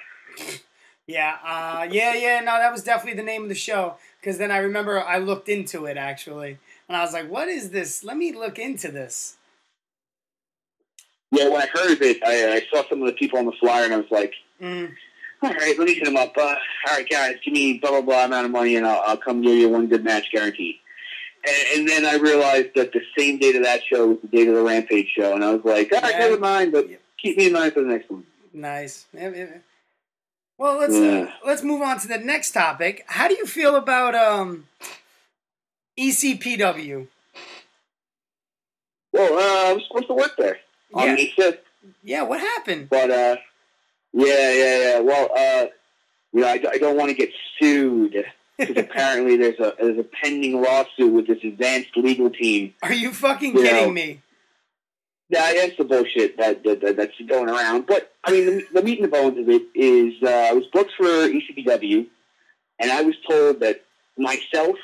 Yeah, no, that was definitely the name of the show. Because then I remember I looked into it, actually. And I was like, what is this? Let me look into this. Yeah, when I heard of it, I saw some of the people on the flyer, and I was like, all right, let me hit them up. All right, guys, give me blah, blah, blah amount of money, and I'll come give you one good match guarantee. And then I realized that the same date of that show was the date of the Rampage show, and I was like, all right, never mind, but keep me in mind for the next one. Nice. Well, let's move on to the next topic. How do you feel about ECPW? Well, I was supposed to work there on May 5th. Yeah, what happened? But, yeah. Well, you know, I don't want to get sued because apparently there's a pending lawsuit with this advanced legal team. Are you fucking kidding me? Yeah, that's the bullshit that's going around. But, I mean, the meat and the bones of it is I was booked for ECPW, and I was told that myself,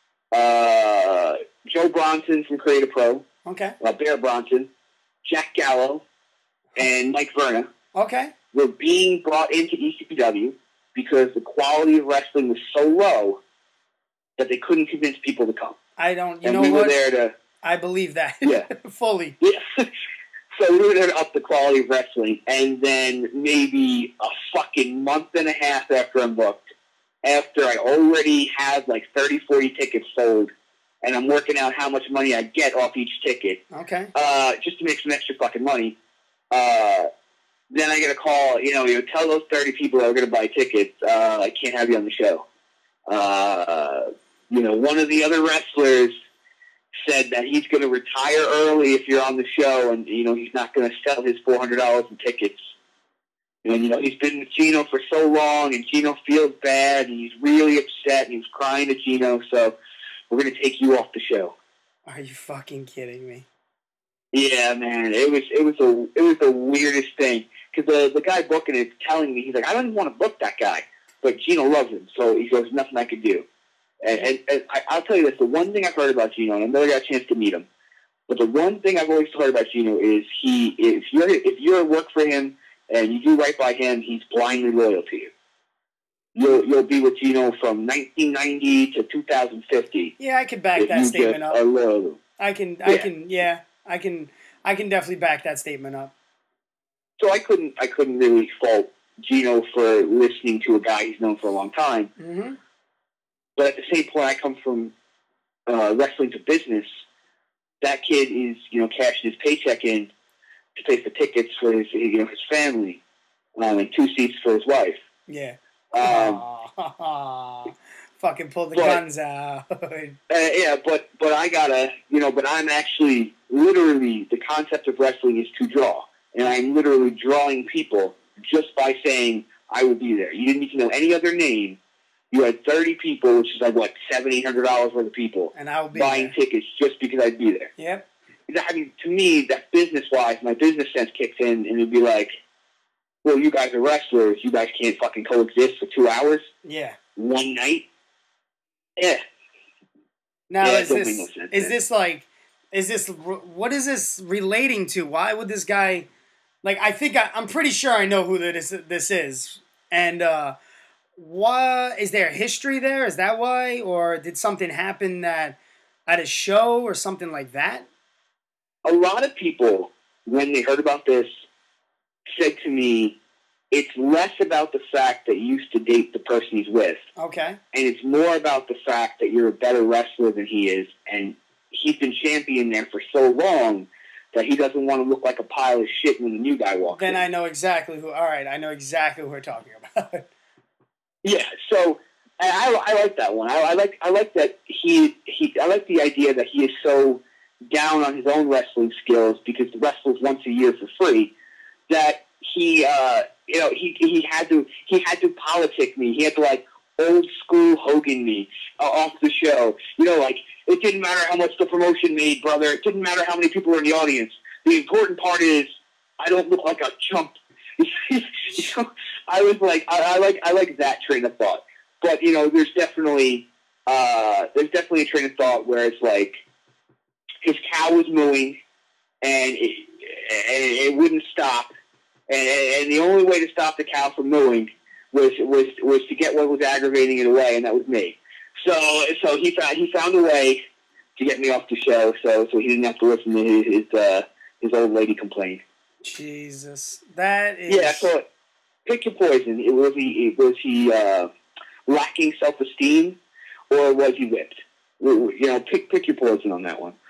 Joe Bronson from Creative Pro, Bear Bronson, Jack Gallo, and Mike Verna were being brought into ECPW because the quality of wrestling was so low that they couldn't convince people to come. We were there to... I believe that. Yeah. Fully. Yeah. So we were there to up the quality of wrestling, and then maybe a fucking month and a half after I'm booked, after I already have like 30, 40 tickets sold, and I'm working out how much money I get off each ticket. Okay. Just to make some extra fucking money. Then I get a call, you tell those 30 people that are going to buy tickets, I can't have you on the show. One of the other wrestlers said that he's going to retire early if you're on the show, and, he's not going to sell his $400 in tickets. And, he's been with Gino for so long, and Gino feels bad, and he's really upset, and he's crying to Gino, so we're going to take you off the show. Are you fucking kidding me? Yeah, man, it was the weirdest thing, because the guy booking it telling me, he's like, I don't even want to book that guy, but Gino loves him, so he goes, nothing I could do. And I'll tell you this, the one thing I've heard about Gino, and I never got a chance to meet him, but the one thing I've always heard about Gino is if you're work for him and you do right by him, he's blindly loyal to you. You'll be with Gino from 1990 to 2050. Yeah, I can back that statement up. I can definitely back that statement up. So I couldn't really fault Gino for listening to a guy he's known for a long time. Mm-hmm. But at the same point, I come from wrestling to business, that kid is, cashing his paycheck in to pay for tickets for his family, and 2 seats for his wife. Yeah. Um, Fucking pull the guns out. Yeah, but I gotta, but I'm actually literally, the concept of wrestling is to draw, and I'm literally drawing people just by saying I will be there. You didn't need to know any other name. You had 30 people, which is like what, $700-800 worth of people, and I will be buying there. tickets just because I'd be there. Yep. I mean, to me, that business-wise, my business sense kicks in, and it'd be like, well, you guys are wrestlers. You guys can't fucking coexist for 2 hours? Yeah. One night? Yeah. Now, Yeah, is this what is this relating to? Why would this guy, like, I'm pretty sure I know who this is. And, what, is there a history there? Is that why? Or did something happen at a show or something like that? A lot of people, when they heard about this, said to me, it's less about the fact that you used to date the person he's with. Okay. And it's more about the fact that you're a better wrestler than he is, and he's been champion there for so long that he doesn't want to look like a pile of shit when the new guy walks in. Then I know exactly who. All right, I know exactly who we're talking about. Yeah, so I like that one. I like that I like the idea that he is so down on his own wrestling skills because he wrestles once a year for free that he had to politic me. He had to, like, old school Hogan me off the show. Like, it didn't matter how much the promotion made, brother. It didn't matter how many people were in the audience. The important part is I don't look like a chump. I was like, I like that train of thought. But there's definitely a train of thought where it's like his cow was mooing and it wouldn't stop, and the only way to stop the cow from mooing was to get what was aggravating it away, and that was me. So he found a way to get me off the show, so he didn't have to listen to his old lady complain. Jesus, that is... Yeah, so pick your poison. Was he lacking self-esteem, or was he whipped? Pick your poison on that one.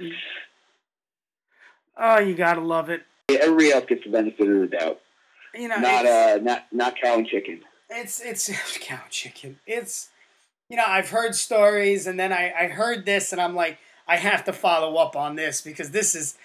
Oh, you gotta love it. Yeah, everybody else gets the benefit of the doubt. Not cow and chicken. It's cow and chicken. It's, I've heard stories, and then I heard this, and I'm like, I have to follow up on this because this is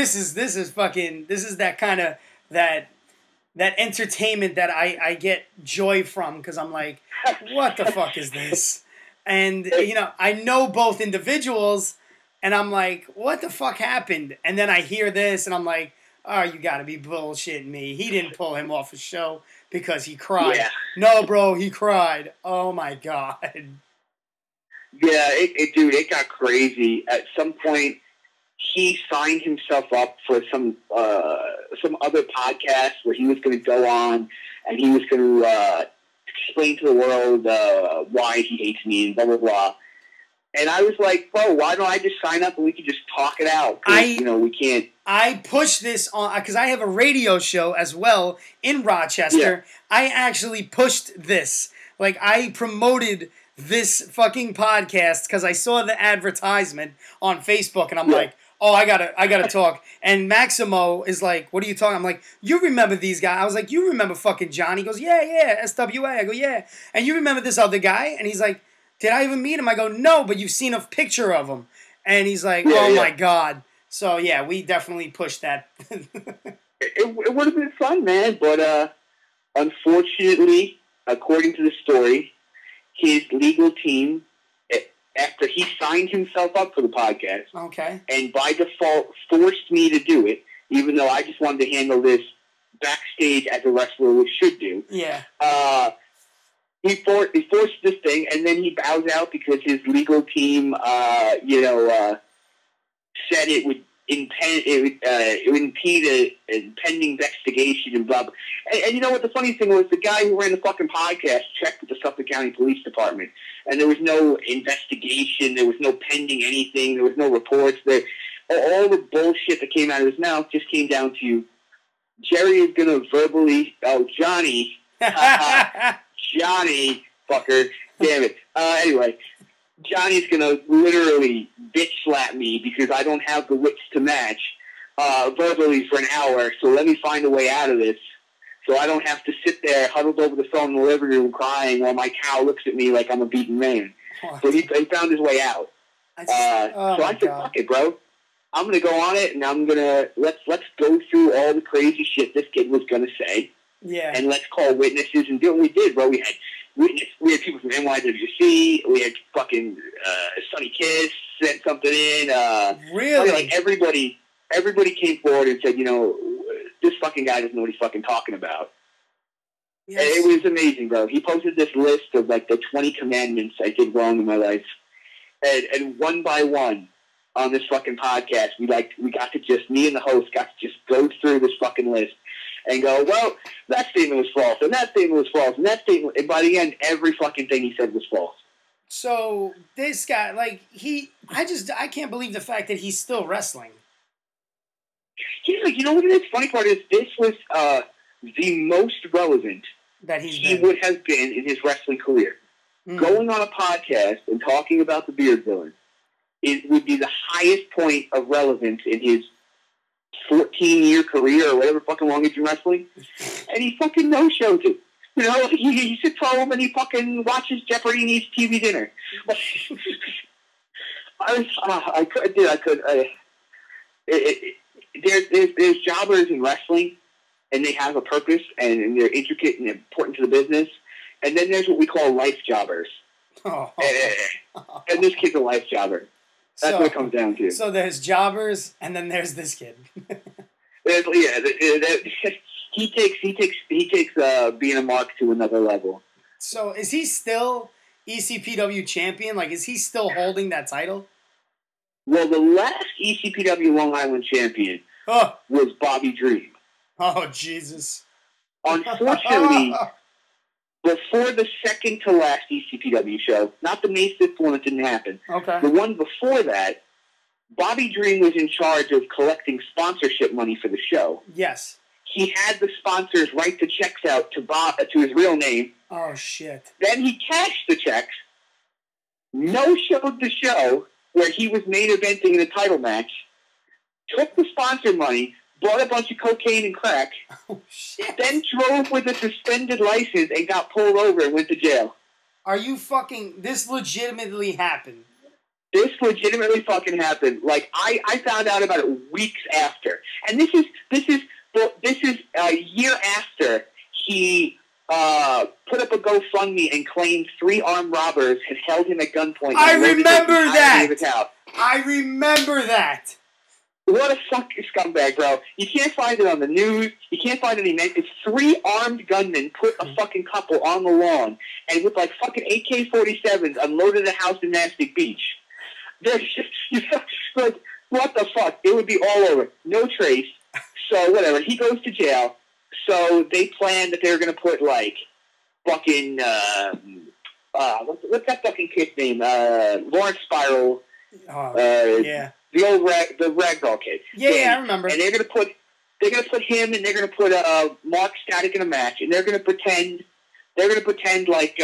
that kind of that entertainment that I get joy from, because I'm like, what the fuck is this? And I know both individuals, and I'm like, what the fuck happened? And then I hear this, and I'm like, oh, you gotta be bullshitting me. He didn't pull him off a show because he cried. Yeah. No, bro, he cried. Oh my God. Yeah, it got crazy. At some point, he signed himself up for some other podcast where he was going to go on and he was going to explain to the world why he hates me and blah, blah, blah. And I was like, bro, why don't I just sign up and we can just talk it out? We can't. I push this on because I have a radio show as well in Rochester. Yeah. I actually pushed this. Like, I promoted this fucking podcast because I saw the advertisement on Facebook, and I'm like, oh, I gotta talk. And Maximo is like, what are you talking? I'm like, you remember these guys? I was like, you remember fucking John? He goes, yeah, SWA. I go, yeah. And you remember this other guy? And he's like, did I even meet him? I go, no, but you've seen a picture of him. And he's like, my God. So, yeah, we definitely pushed that. it would have been fun, man. But unfortunately, according to the story, his legal team, after he signed himself up for the podcast, okay, and by default forced me to do it, even though I just wanted to handle this backstage as a wrestler should do. Yeah. He forced this thing, and then he bows out because his legal team, said it would impede a pending investigation and blah, blah. And you know what? The funny thing was, the guy who ran the fucking podcast checked with the Suffolk County Police Department, and there was no investigation, there was no pending anything, there was no reports. All the bullshit that came out of his mouth just came down to Jerry is going to verbally, Johnny, Johnny, fucker, damn it. Anyway, Johnny's gonna literally bitch slap me because I don't have the wits to match verbally for an hour. So let me find a way out of this, so I don't have to sit there huddled over the phone in the living room crying while my cow looks at me like I'm a beaten man. What? So he found his way out. So I said, "Fuck it, bro. I'm gonna go on it, and I'm gonna let's go through all the crazy shit this kid was gonna say, Yeah. and let's call witnesses and do what we did, bro. We had people from NYWC. We had fucking Sonny Kiss sent something in. Really? Like everybody came forward and said, this fucking guy doesn't know what he's fucking talking about. Yes. And it was amazing, bro. He posted this list of like the 20 commandments I did wrong in my life, and one by one on this fucking podcast, we got to just, me and the host got to just go through this fucking list and go, well, that statement was false, and that statement was false, and that statement, and by the end, every fucking thing he said was false. So this guy, like, I can't believe the fact that he's still wrestling. Yeah, you know what it is? Funny part is, this was the most relevant That he would have been in his wrestling career. Mm. Going on a podcast and talking about the Beard Villain, it would be the highest point of relevance in his 14-year career or whatever fucking long he's been wrestling, and he fucking no-shows it. He sits home and he fucking watches Jeopardy and eats TV dinner. There's jobbers in wrestling, and they have a purpose, and they're intricate and important to the business, and then there's what we call life jobbers. Oh. And this kid's a life jobber. That's what it comes down to. So there's jobbers, and then there's this kid. He takes being a mark to another level. So is he still ECPW champion? Like, is he still holding that title? Well, the last ECPW Long Island champion was Bobby Dream. Oh, Jesus. Unfortunately, before the second to last ECPW show, not the May 5th one that didn't happen, okay, the one before that, Bobby Dream was in charge of collecting sponsorship money for the show. Yes. He had the sponsors write the checks out to his real name. Oh, shit. Then he cashed the checks, no-showed the show where he was main eventing in a title match, took the sponsor money, bought a bunch of cocaine and crack, oh, shit, then drove with a suspended license and got pulled over and went to jail. Are you fucking... This legitimately happened? This legitimately fucking happened. Like, I found out about it weeks after. And this is a year after he put up a GoFundMe and claimed 3 armed robbers had held him at gunpoint. I remember that! I remember that! What a fucking scumbag, bro. You can't find it on the news. You can't find any men. It's 3 armed gunmen put a fucking couple on the lawn and with like fucking AK-47s unloaded a house in Mastic Beach. They're just, like, what the fuck? It would be all over. No trace. So, whatever. He goes to jail. So, they planned that they were going to put, like, fucking, what's that fucking kid's name? Lawrence Spiral. Yeah. The Ragdoll kid. Yeah, I remember. And they're gonna put him and they're gonna put Mark Static in a match, and they're gonna pretend like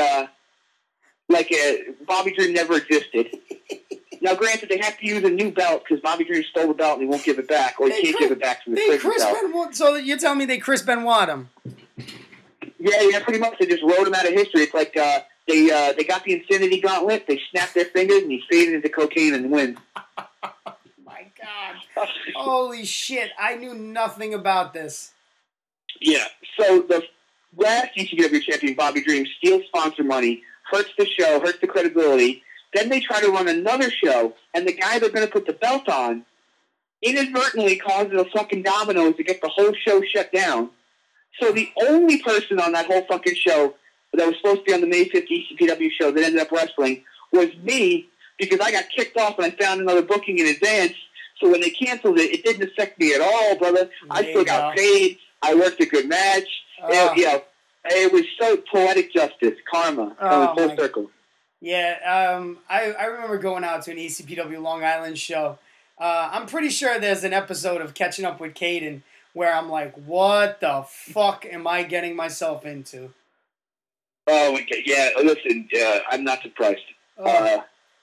Bobby Dream never existed. Now, granted, they have to use a new belt because Bobby Dream stole the belt and he won't give it back, or he can't give it back to the prison belt. So you're telling me they Chris Benoit him? Yeah, pretty much. They just wrote him out of history. It's like they got the Infinity Gauntlet, they snapped their fingers, and he faded into cocaine and wins. My God. Holy shit. I knew nothing about this. Yeah. So the last ECW champion, Bobby Dream, steals sponsor money, hurts the show, hurts the credibility. Then they try to run another show, and the guy they're going to put the belt on inadvertently causes a fucking dominoes to get the whole show shut down. So the only person on that whole fucking show that was supposed to be on the May 5th ECPW show that ended up wrestling was me, because I got kicked off and I found another booking in advance. So when they canceled it, it didn't affect me at all, brother. I still got paid. I worked a good match. It was so poetic justice, karma, coming full circle. Yeah, I remember going out to an ECPW Long Island show. I'm pretty sure there's an episode of Catching Up with Caden where I'm like, what the fuck am I getting myself into? Oh, yeah, listen, I'm not surprised.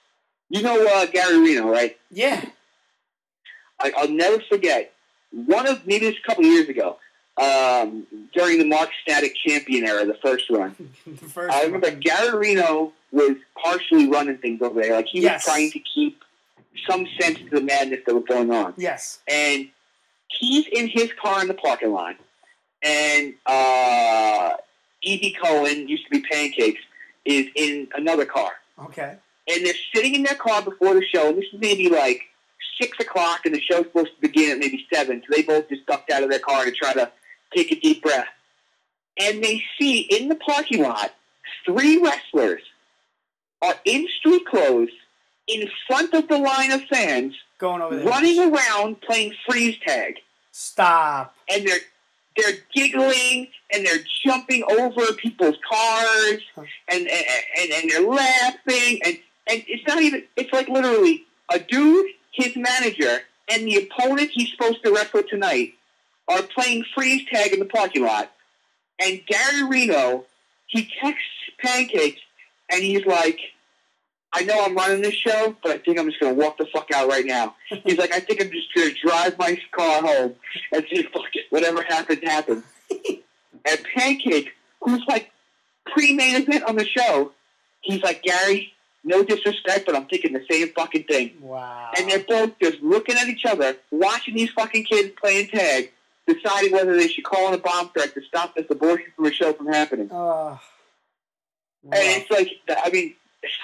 You know Gary Reno, right? Yeah. I'll never forget maybe it's a couple years ago, during the Mark Static champion era, the first run. I remember Gary Reno was partially running things over there. Like, he was trying to keep some sense to the madness that was going on. Yes. And he's in his car in the parking lot, and Evie Cohen, used to be Pancakes, is in another car. Okay. And they're sitting in their car before the show, and this is maybe like 6 o'clock, and the show's supposed to begin at maybe 7, so they both just ducked out of their car to try to take a deep breath. And they see in the parking lot 3 wrestlers are in street clothes in front of the line of fans, going over there, running around playing freeze tag. Stop. And they're giggling and they're jumping over people's cars and they're laughing and it's not even, it's like literally a dude, his manager, and the opponent he's supposed to wrestle tonight are playing freeze tag in the parking lot. And Gary Reno, he texts Pancakes and he's like, I know I'm running this show, but I think I'm just going to walk the fuck out right now. He's like, I think I'm just going to drive my car home and just fuck it. Whatever happens, happens. And Pancake, who's like pre-main event on the show, he's like, Gary, no disrespect, but I'm thinking the same fucking thing. Wow. And they're both just looking at each other, watching these fucking kids playing tag, deciding whether they should call in a bomb threat to stop this abortion from a show from happening. Wow. And it's like, I mean,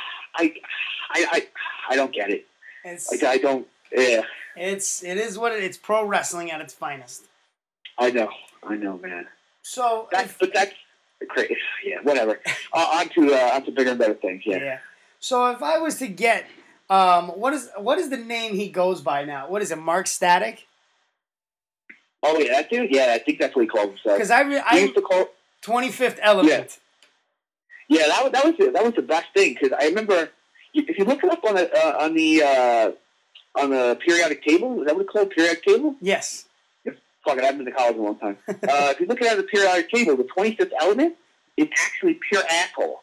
I don't get it. I don't. Yeah. It is what it's pro wrestling at its finest. I know, man. So that's great. Yeah, whatever. On to bigger and better things. Yeah. Yeah. So if I was to get, what is the name he goes by now? What is it, Mark Static? Oh yeah, that dude. Yeah, I think that's what he called himself. Because I used to call 25th Element. Yeah, that was the best thing because I remember if you look it up on the periodic table. Is that what it's called? Periodic table? Yes. Fuck it, I've been to college a long time. If you look at the periodic table, the 25th element is actually pure asshole.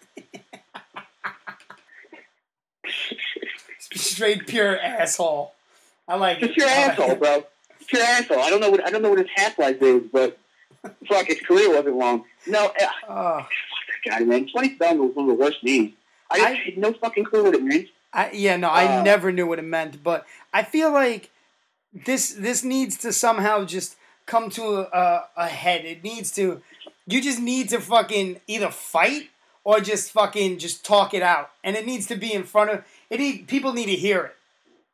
Straight pure asshole. I like it. It's pure asshole, bro. It's pure asshole. I don't know what his half-life is, but fuck, his career wasn't long. No, fuck that guy, man. 25th element was one of the worst names. I had no fucking clue what it meant. I never knew what it meant, but I feel like this needs to somehow just come to a head. You just need to fucking either fight or just fucking just talk it out, and it needs to be in front of people need to hear it.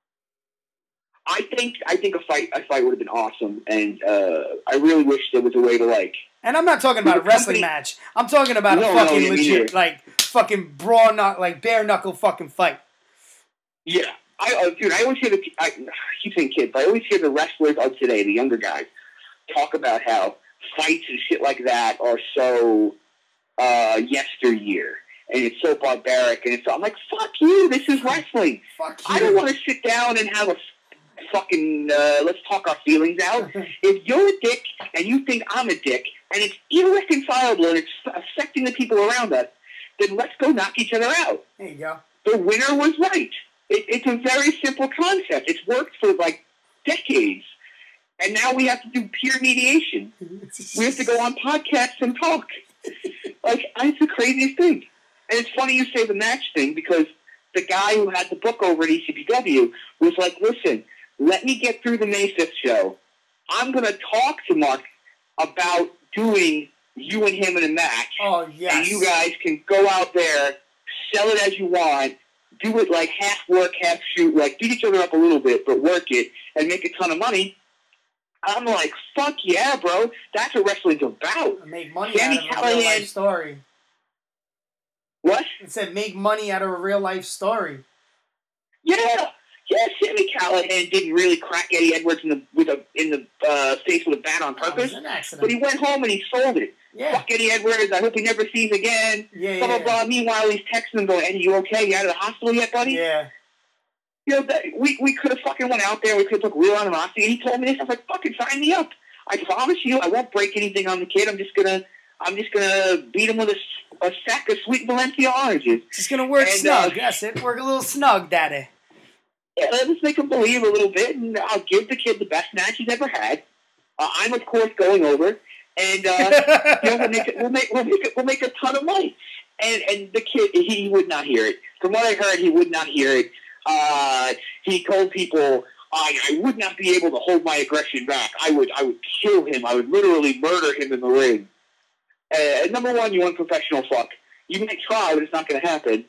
I think a fight would have been awesome, and I really wish there was a way to like. And I'm not talking about a wrestling match. I'm talking about a fucking legit, like fucking bare knuckle fucking fight. Yeah, dude, I always hear I keep saying kids, but I always hear the wrestlers of today, the younger guys, talk about how fights and shit like that are so yesteryear, and it's so barbaric, and I'm like, fuck you, this is wrestling. Fuck you. I don't want to sit down and have a fucking let's talk our feelings out. If you're a dick and you think I'm a dick, and it's irreconcilable and it's affecting the people around us, then let's go knock each other out. There you go. The winner was right. It's a very simple concept. It's worked for like decades. And now we have to do peer mediation. We have to go on podcasts and talk. Like, it's the craziest thing. And it's funny you say the match thing because the guy who had the book over at ECPW was like, listen, let me get through the May 5th show. I'm going to talk to Mark about doing you and him in a match. Oh, yes. And you guys can go out there, sell it as you want, do it like half work, half shoot, like beat each other up a little bit, but work it and make a ton of money. I'm like, fuck yeah, bro. That's what wrestling's about. Make money out of a real life story. What? It said make money out of a real life story. Yeah. Yeah, Sammy Callahan didn't really crack Eddie Edwards in the face with a bat on purpose. It was an accident. But he went home and he sold it. Yeah. Fuck Eddie Edwards. I hope he never sees again. Yeah, blah, blah, blah. Meanwhile, he's texting him going, Eddie, you okay? You out of the hospital yet, buddy? Yeah. You know, we could have fucking went out there. We could have took real animosity. And he told me this. I was like, fucking sign me up. I promise you, I won't break anything on the kid. I'm just gonna beat him with a sack of sweet Valencia oranges. Just gonna work snug. That's it. Work a little snug, daddy. Yeah, let's make him believe a little bit, and I'll give the kid the best match he's ever had. I'm of course going over, and we'll make a ton of money. And the kid, he would not hear it. From what I heard, he would not hear it. He told people, I would not be able to hold my aggression back. I would kill him. I would literally murder him in the ring. Number one, you want professional fuck. You might try, but it's not going to happen.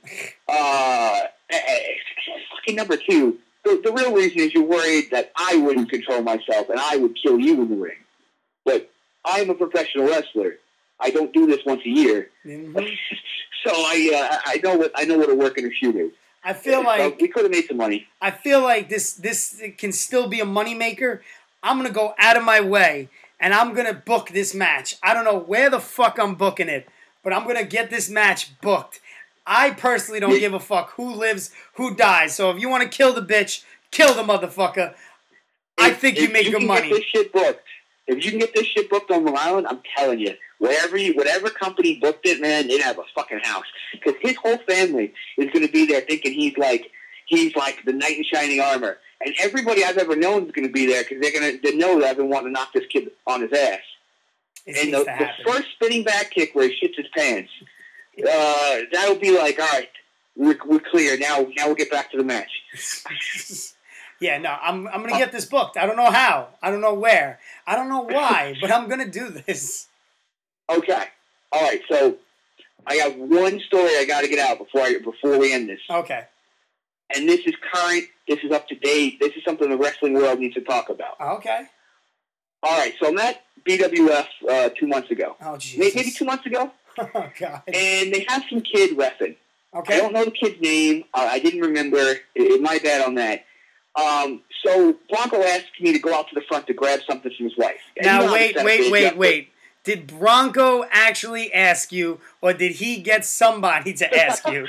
Fucking number two, the real reason is you're worried that I wouldn't control myself and I would kill you in the ring. But I'm a professional wrestler. I don't do this once a year. Mm-hmm. So I know what a work and a shoot is. I feel like we could have made some money. I feel like this can still be a moneymaker. I'm gonna go out of my way and I'm gonna book this match. I don't know where the fuck I'm booking it, but I'm gonna get this match booked. I personally don't give a fuck who lives, who dies. So if you want to kill the bitch, kill the motherfucker. I think you make good money. Get this shit booked. If you can get this shit booked on Long Island, I'm telling you, whatever company booked it, man, they'd have a fucking house. Because his whole family is going to be there thinking he's like the knight in shining armor. And everybody I've ever known is going to be there because they know that I've been wanting to knock this kid on his ass. And the first spinning back kick where he shits his pants, that'll be like, all right, we're clear. Now we'll get back to the match. Yeah, no, I'm gonna get this booked. I don't know how. I don't know where. I don't know why, but I'm gonna do this. Okay. All right. So I got one story I got to get out before we end this. Okay. And this is current. This is up to date. This is something the wrestling world needs to talk about. Okay. All right. So I'm at BWF 2 months ago. Oh, Jesus. Maybe 2 months ago. Oh, God. And they have some kid reffing. Okay. I don't know the kid's name. I didn't remember. My bad on that. So Bronco asked me to go out to the front to grab something from his wife. Now, wait. Did Bronco actually ask you, or did he get somebody to ask you?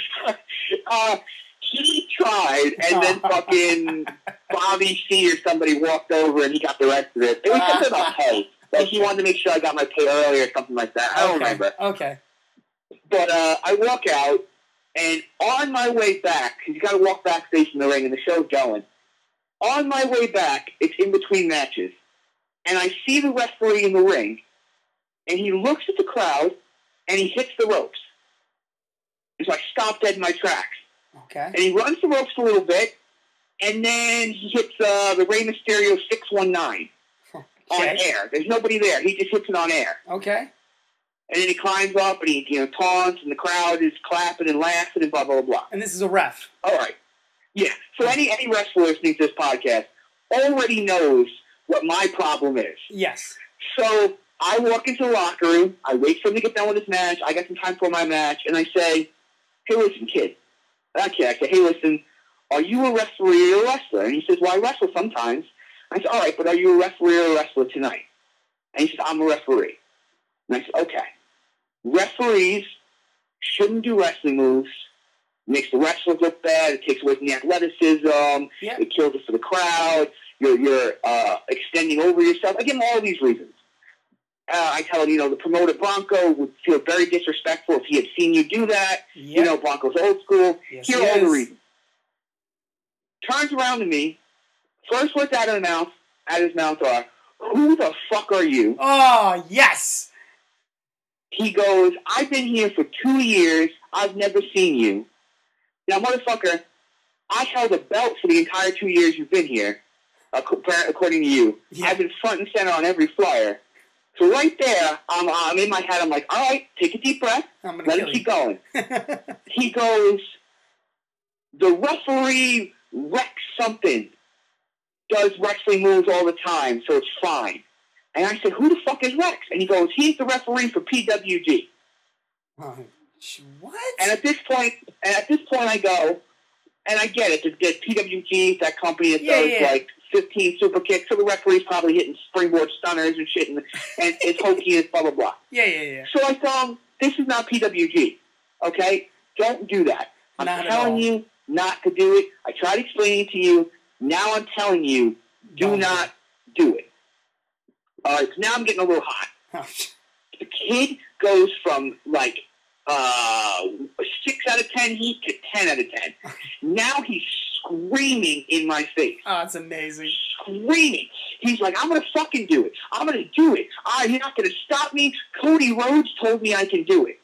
He tried, and then fucking Bobby C or somebody walked over and he got the rest of it. It was something about pay. Like he wanted to make sure I got my pay early or something like that. I don't remember. Okay. But I walk out, and on my way back, because you got to walk backstage in the ring, and the show's going. On my way back, it's in between matches, and I see the referee in the ring, and he looks at the crowd, and he hits the ropes. And so I stop dead in my tracks. Okay. And he runs the ropes a little bit, and then he hits the Rey Mysterio 619 on air. There's nobody there. He just hits it on air. Okay. And then he climbs up, and he taunts, and the crowd is clapping and laughing and blah, blah, blah. And this is a ref. All right. Yeah. So any wrestler listening to this podcast already knows what my problem is. Yes. So I walk into the locker room. I wait for him to get done with his match. I got some time for my match. And I say, hey, listen, kid. I say, hey, listen, are you a referee or a wrestler? And he says, well, I wrestle sometimes. I said, all right, but are you a referee or a wrestler tonight? And he says, I'm a referee. And I said, okay. Referees shouldn't do wrestling moves. It makes the wrestlers look bad. It takes away from the athleticism. Yeah. It kills it for the crowd. You're extending over yourself. I give him all these reasons. I tell him, the promoter Bronco would feel very disrespectful if he had seen you do that. Yep. Bronco's old school. Yes, Here are all the reasons. Turns around to me. First words out of his mouth are, who the fuck are you? Oh, yes. He goes, I've been here for 2 years. I've never seen you. Now, motherfucker, I held a belt for the entire 2 years you've been here, according to you. Yeah. I've been front and center on every flyer. So right there, I'm in my head. I'm like, all right, take a deep breath. Let him keep going. He goes, the referee wrecks something, does wrestling moves all the time, so it's fine. And I said, who the fuck is Rex? And he goes, he's the referee for PWG. What? And at this point I go, and I get it. The PWG, that company that does like 15 super kicks, so the referee's probably hitting springboard stunners and shit, and it's hokey and blah, blah, blah. Yeah. So I tell him, this is not PWG, okay? Don't do that. I'm telling you not to do it. I tried explaining it to you. Now I'm telling you, do not do it. All right, so now I'm getting a little hot. The kid goes from, like, 6 out of 10 heat to 10 out of 10. Now he's screaming in my face. Oh, it's amazing. Screaming. He's like, I'm going to fucking do it. I'm going to do it. You're not going to stop me. Cody Rhodes told me I can do it.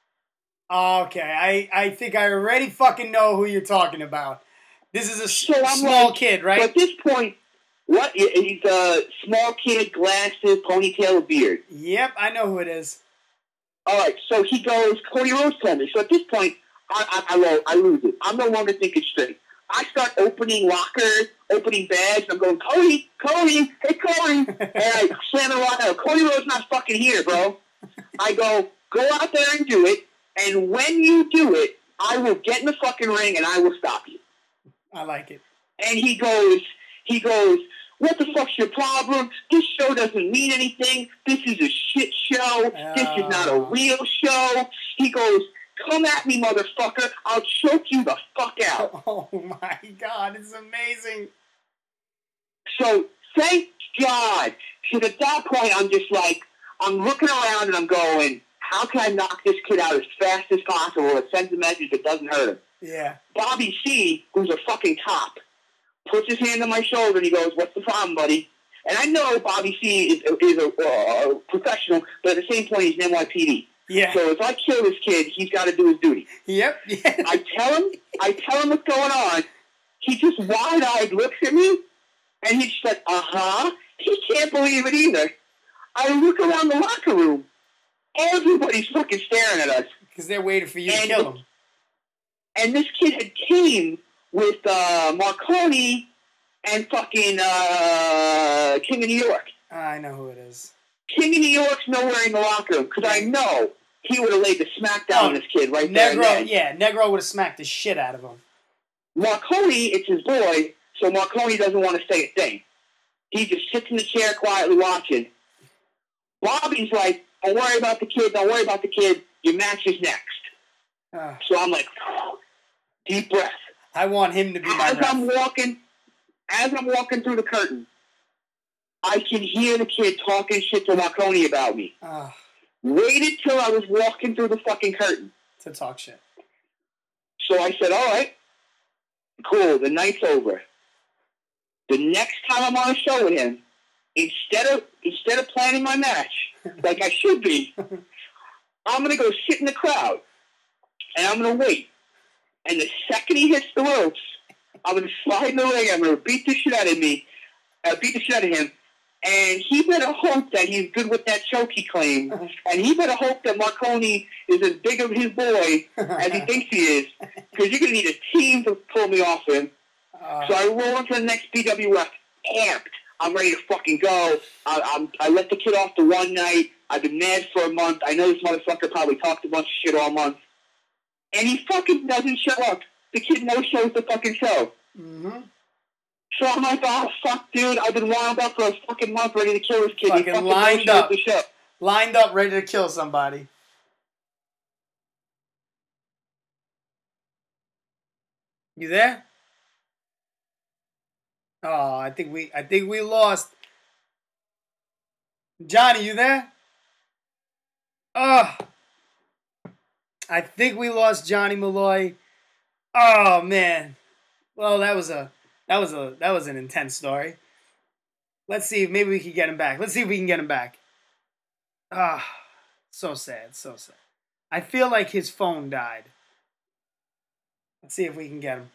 Okay, I think I already fucking know who you're talking about. This is a small kid, right? So at this point, what? He's a small kid, glasses, ponytail, beard. Yep, I know who it is. All right, so he goes, Cody Rhodes told me. So at this point, I lose it. I'm no longer thinking straight. I start opening lockers, opening bags. I'm going, Cody, hey, Cody. And I slam the locker. Cody Rhodes not fucking here, bro. I go out there and do it. And when you do it, I will get in the fucking ring and I will stop you. I like it. And he goes, what the fuck's your problem? This show doesn't mean anything. This is a shit show. This is not a real show. He goes, come at me, motherfucker. I'll choke you the fuck out. Oh, my God. It's amazing. So, thank God. Because at that point, I'm just like, I'm looking around and I'm going, how can I knock this kid out as fast as possible that sends a message that doesn't hurt him? Yeah. Bobby C, who's a fucking cop, puts his hand on my shoulder and he goes, what's the problem, buddy? And I know Bobby C is a professional, but at the same point, he's an NYPD. Yeah. So if I kill this kid, he's got to do his duty. Yep. Yeah. I tell him what's going on. He just wide-eyed looks at me, and he's just like, He can't believe it either. I look around the locker room. Everybody's fucking staring at us. Because they're waiting for you to kill him. And this kid had came with Marconi and fucking King of New York. I know who it is. King of New York's nowhere in the locker room because I know he would have laid the smackdown on this kid right there. Negro would have smacked the shit out of him. Marconi, it's his boy, so Marconi doesn't want to say a thing. He just sits in the chair quietly watching. Bobby's like, don't worry about the kid, your match is next. So I'm like, deep breath. I want him to be my ref. As I'm walking through the curtain, I can hear the kid talking shit to Marconi about me. Waited till I was walking through the fucking curtain to talk shit. So I said, all right, cool, the night's over. The next time I'm on a show with him, instead of planning my match like I should be, I'm gonna go sit in the crowd and I'm gonna wait. And the second he hits the ropes, I'm gonna slide in the ring. I'm gonna beat the shit out of him. And he better hope that he's good with that choke he claimed. And he better hope that Marconi is as big of his boy as he thinks he is. Because you're going to need a team to pull me off him. So I roll into the next BWF amped. I'm ready to fucking go. I let the kid off the one night. I've been mad for a month. I know this motherfucker probably talked a bunch of shit all month. And he fucking doesn't show up. The kid no-shows the fucking show. Mm-hmm. So I'm like, oh, fuck, dude. I've been wound up for a fucking month ready to kill this kid. Fucking lined up. Lined up, ready to kill somebody. You there? Oh, I think we lost. Johnny, you there? Oh. I think we lost Johnny Malloy. Oh man. Well, that was an intense story. Let's see if maybe we can get him back. Let's see if we can get him back. So sad, so sad. I feel like his phone died. Let's see if we can get him.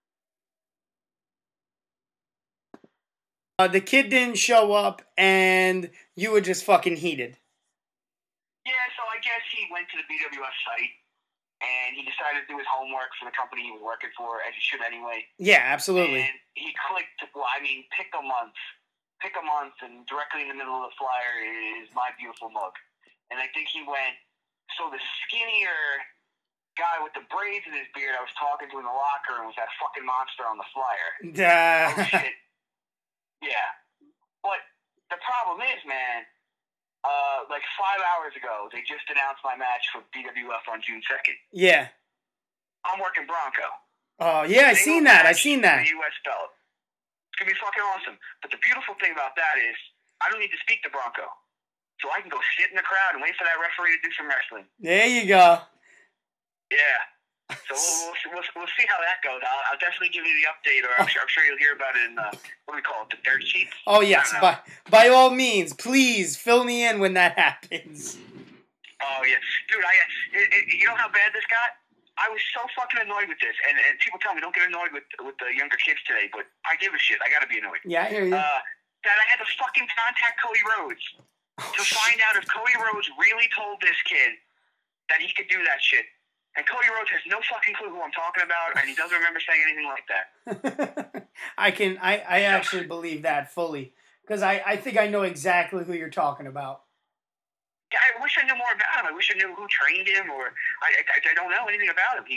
The kid didn't show up, and you were just fucking heated. Yeah, so I guess he went to the BWF site, and he decided to do his homework for the company he was working for, as he should anyway. Yeah, absolutely. And he clicked, pick a month. Pick a month, and directly in the middle of the flyer is My Beautiful Mug. And I think he went, so the skinnier guy with the braids in his beard I was talking to in the locker room was that fucking monster on the flyer. Oh, shit. Yeah. But the problem is, man, like 5 hours ago, they just announced my match for BWF on June 2nd. Yeah. I'm working Bronco. Oh, yeah, I seen that. The U.S. belt. It's going to be fucking awesome. But the beautiful thing about that is I don't need to speak to Bronco. So I can go sit in the crowd and wait for that referee to do some wrestling. There you go. Yeah. So we'll see how that goes. I'll definitely give you the update, or I'm sure you'll hear about it in what do we call it, the dirt sheets. Oh yes, by all means, please fill me in when that happens. Oh yeah, dude. You know how bad this got? I was so fucking annoyed with this, and people tell me don't get annoyed with the younger kids today, but I give a shit. I gotta be annoyed. Yeah, I hear you. That I had to fucking contact Cody Rhodes to find out if Cody Rhodes really told this kid that he could do that shit. And Cody Rhodes has no fucking clue who I'm talking about, and he doesn't remember saying anything like that. I actually believe that fully, because I think I know exactly who you're talking about. I wish I knew more about him. I wish I knew who trained him, or I don't know anything about him. He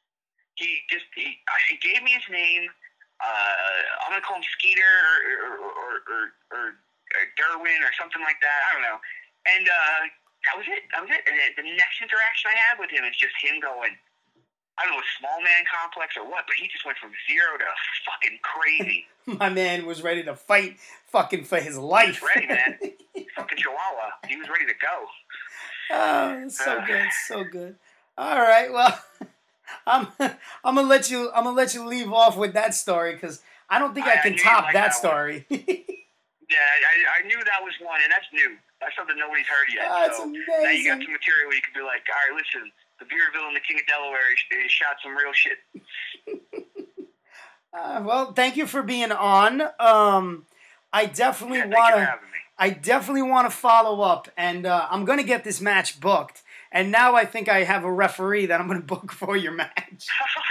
gave me his name. I'm gonna call him Skeeter or Derwin or something like that. I don't know. And that was it. And the next interaction I had with him is just him going, I don't know, small man complex or what, but he just went from 0 to fucking crazy. My man was ready to fight fucking for his life. He was ready, man. Fucking Chihuahua. He was ready to go. Oh, it's so good, so good. All right, well, I'm gonna let you leave off with that story, because I don't think I can top that story. Yeah, I knew that was one, and that's new. That's something nobody's heard yet. That's so amazing. Now you got some material where you could be like, all right, listen, the beer villain, the King of Delaware, he shot some real shit. Well, thank you for being on. I definitely want to follow up, and I'm gonna get this match booked. And now I think I have a referee that I'm gonna book for your match.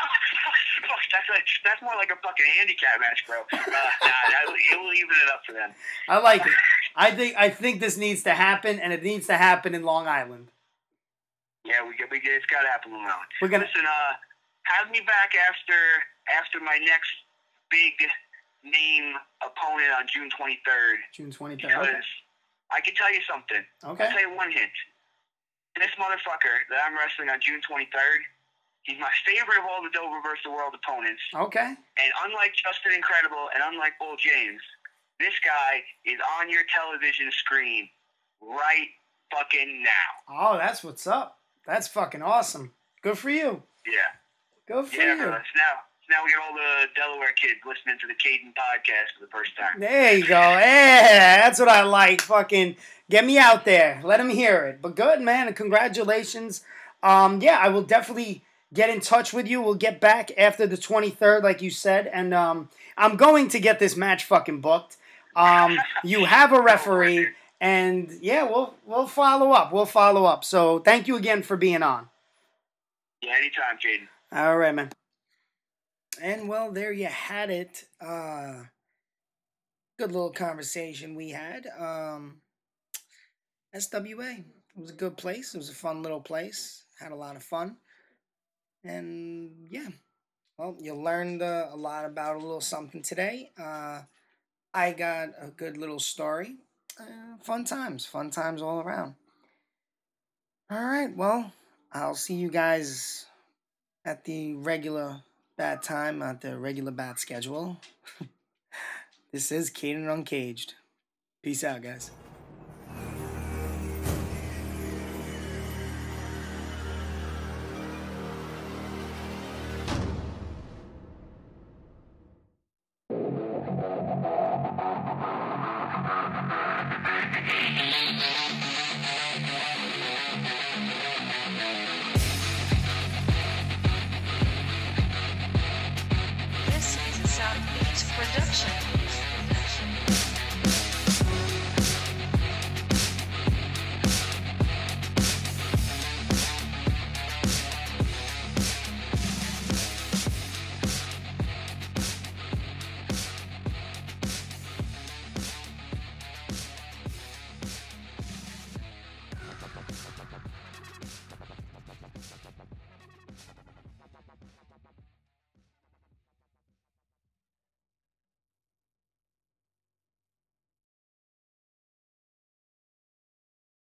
That's more like a fucking handicap match, bro. We'll even it up for them. I like it. I think this needs to happen, and it needs to happen in Long Island. Yeah, it's got to happen in Long Island. Listen, have me back after my next big name opponent on June 23rd. June 23rd. Because I can tell you something. Okay. I'll tell you one hint. This motherfucker that I'm wrestling on June 23rd, he's my favorite of all the Dover vs. the World opponents. Okay. And unlike Justin Incredible and unlike Bull James, this guy is on your television screen right fucking now. Oh, that's what's up. That's fucking awesome. Good for you. Yeah. Good for you. Bro. Now we got all the Delaware kids listening to the Caden podcast for the first time. There you go. Yeah, that's what I like. Fucking get me out there. Let them hear it. But good, man. And congratulations. Yeah, I will definitely get in touch with you. We'll get back after the 23rd, like you said. And I'm going to get this match fucking booked. You have a referee. And yeah, we'll follow up. We'll follow up. So thank you again for being on. Yeah, anytime, Jaden. All right, man. And well, there you had it. Good little conversation we had. SWA. It was a good place. It was a fun little place. Had a lot of fun. And yeah, well, you learned a lot about a little something today. I got a good little story. Fun times all around. All right, well, I'll see you guys at the regular bat time, at the regular bat schedule. This is Caden Uncaged. Peace out, guys.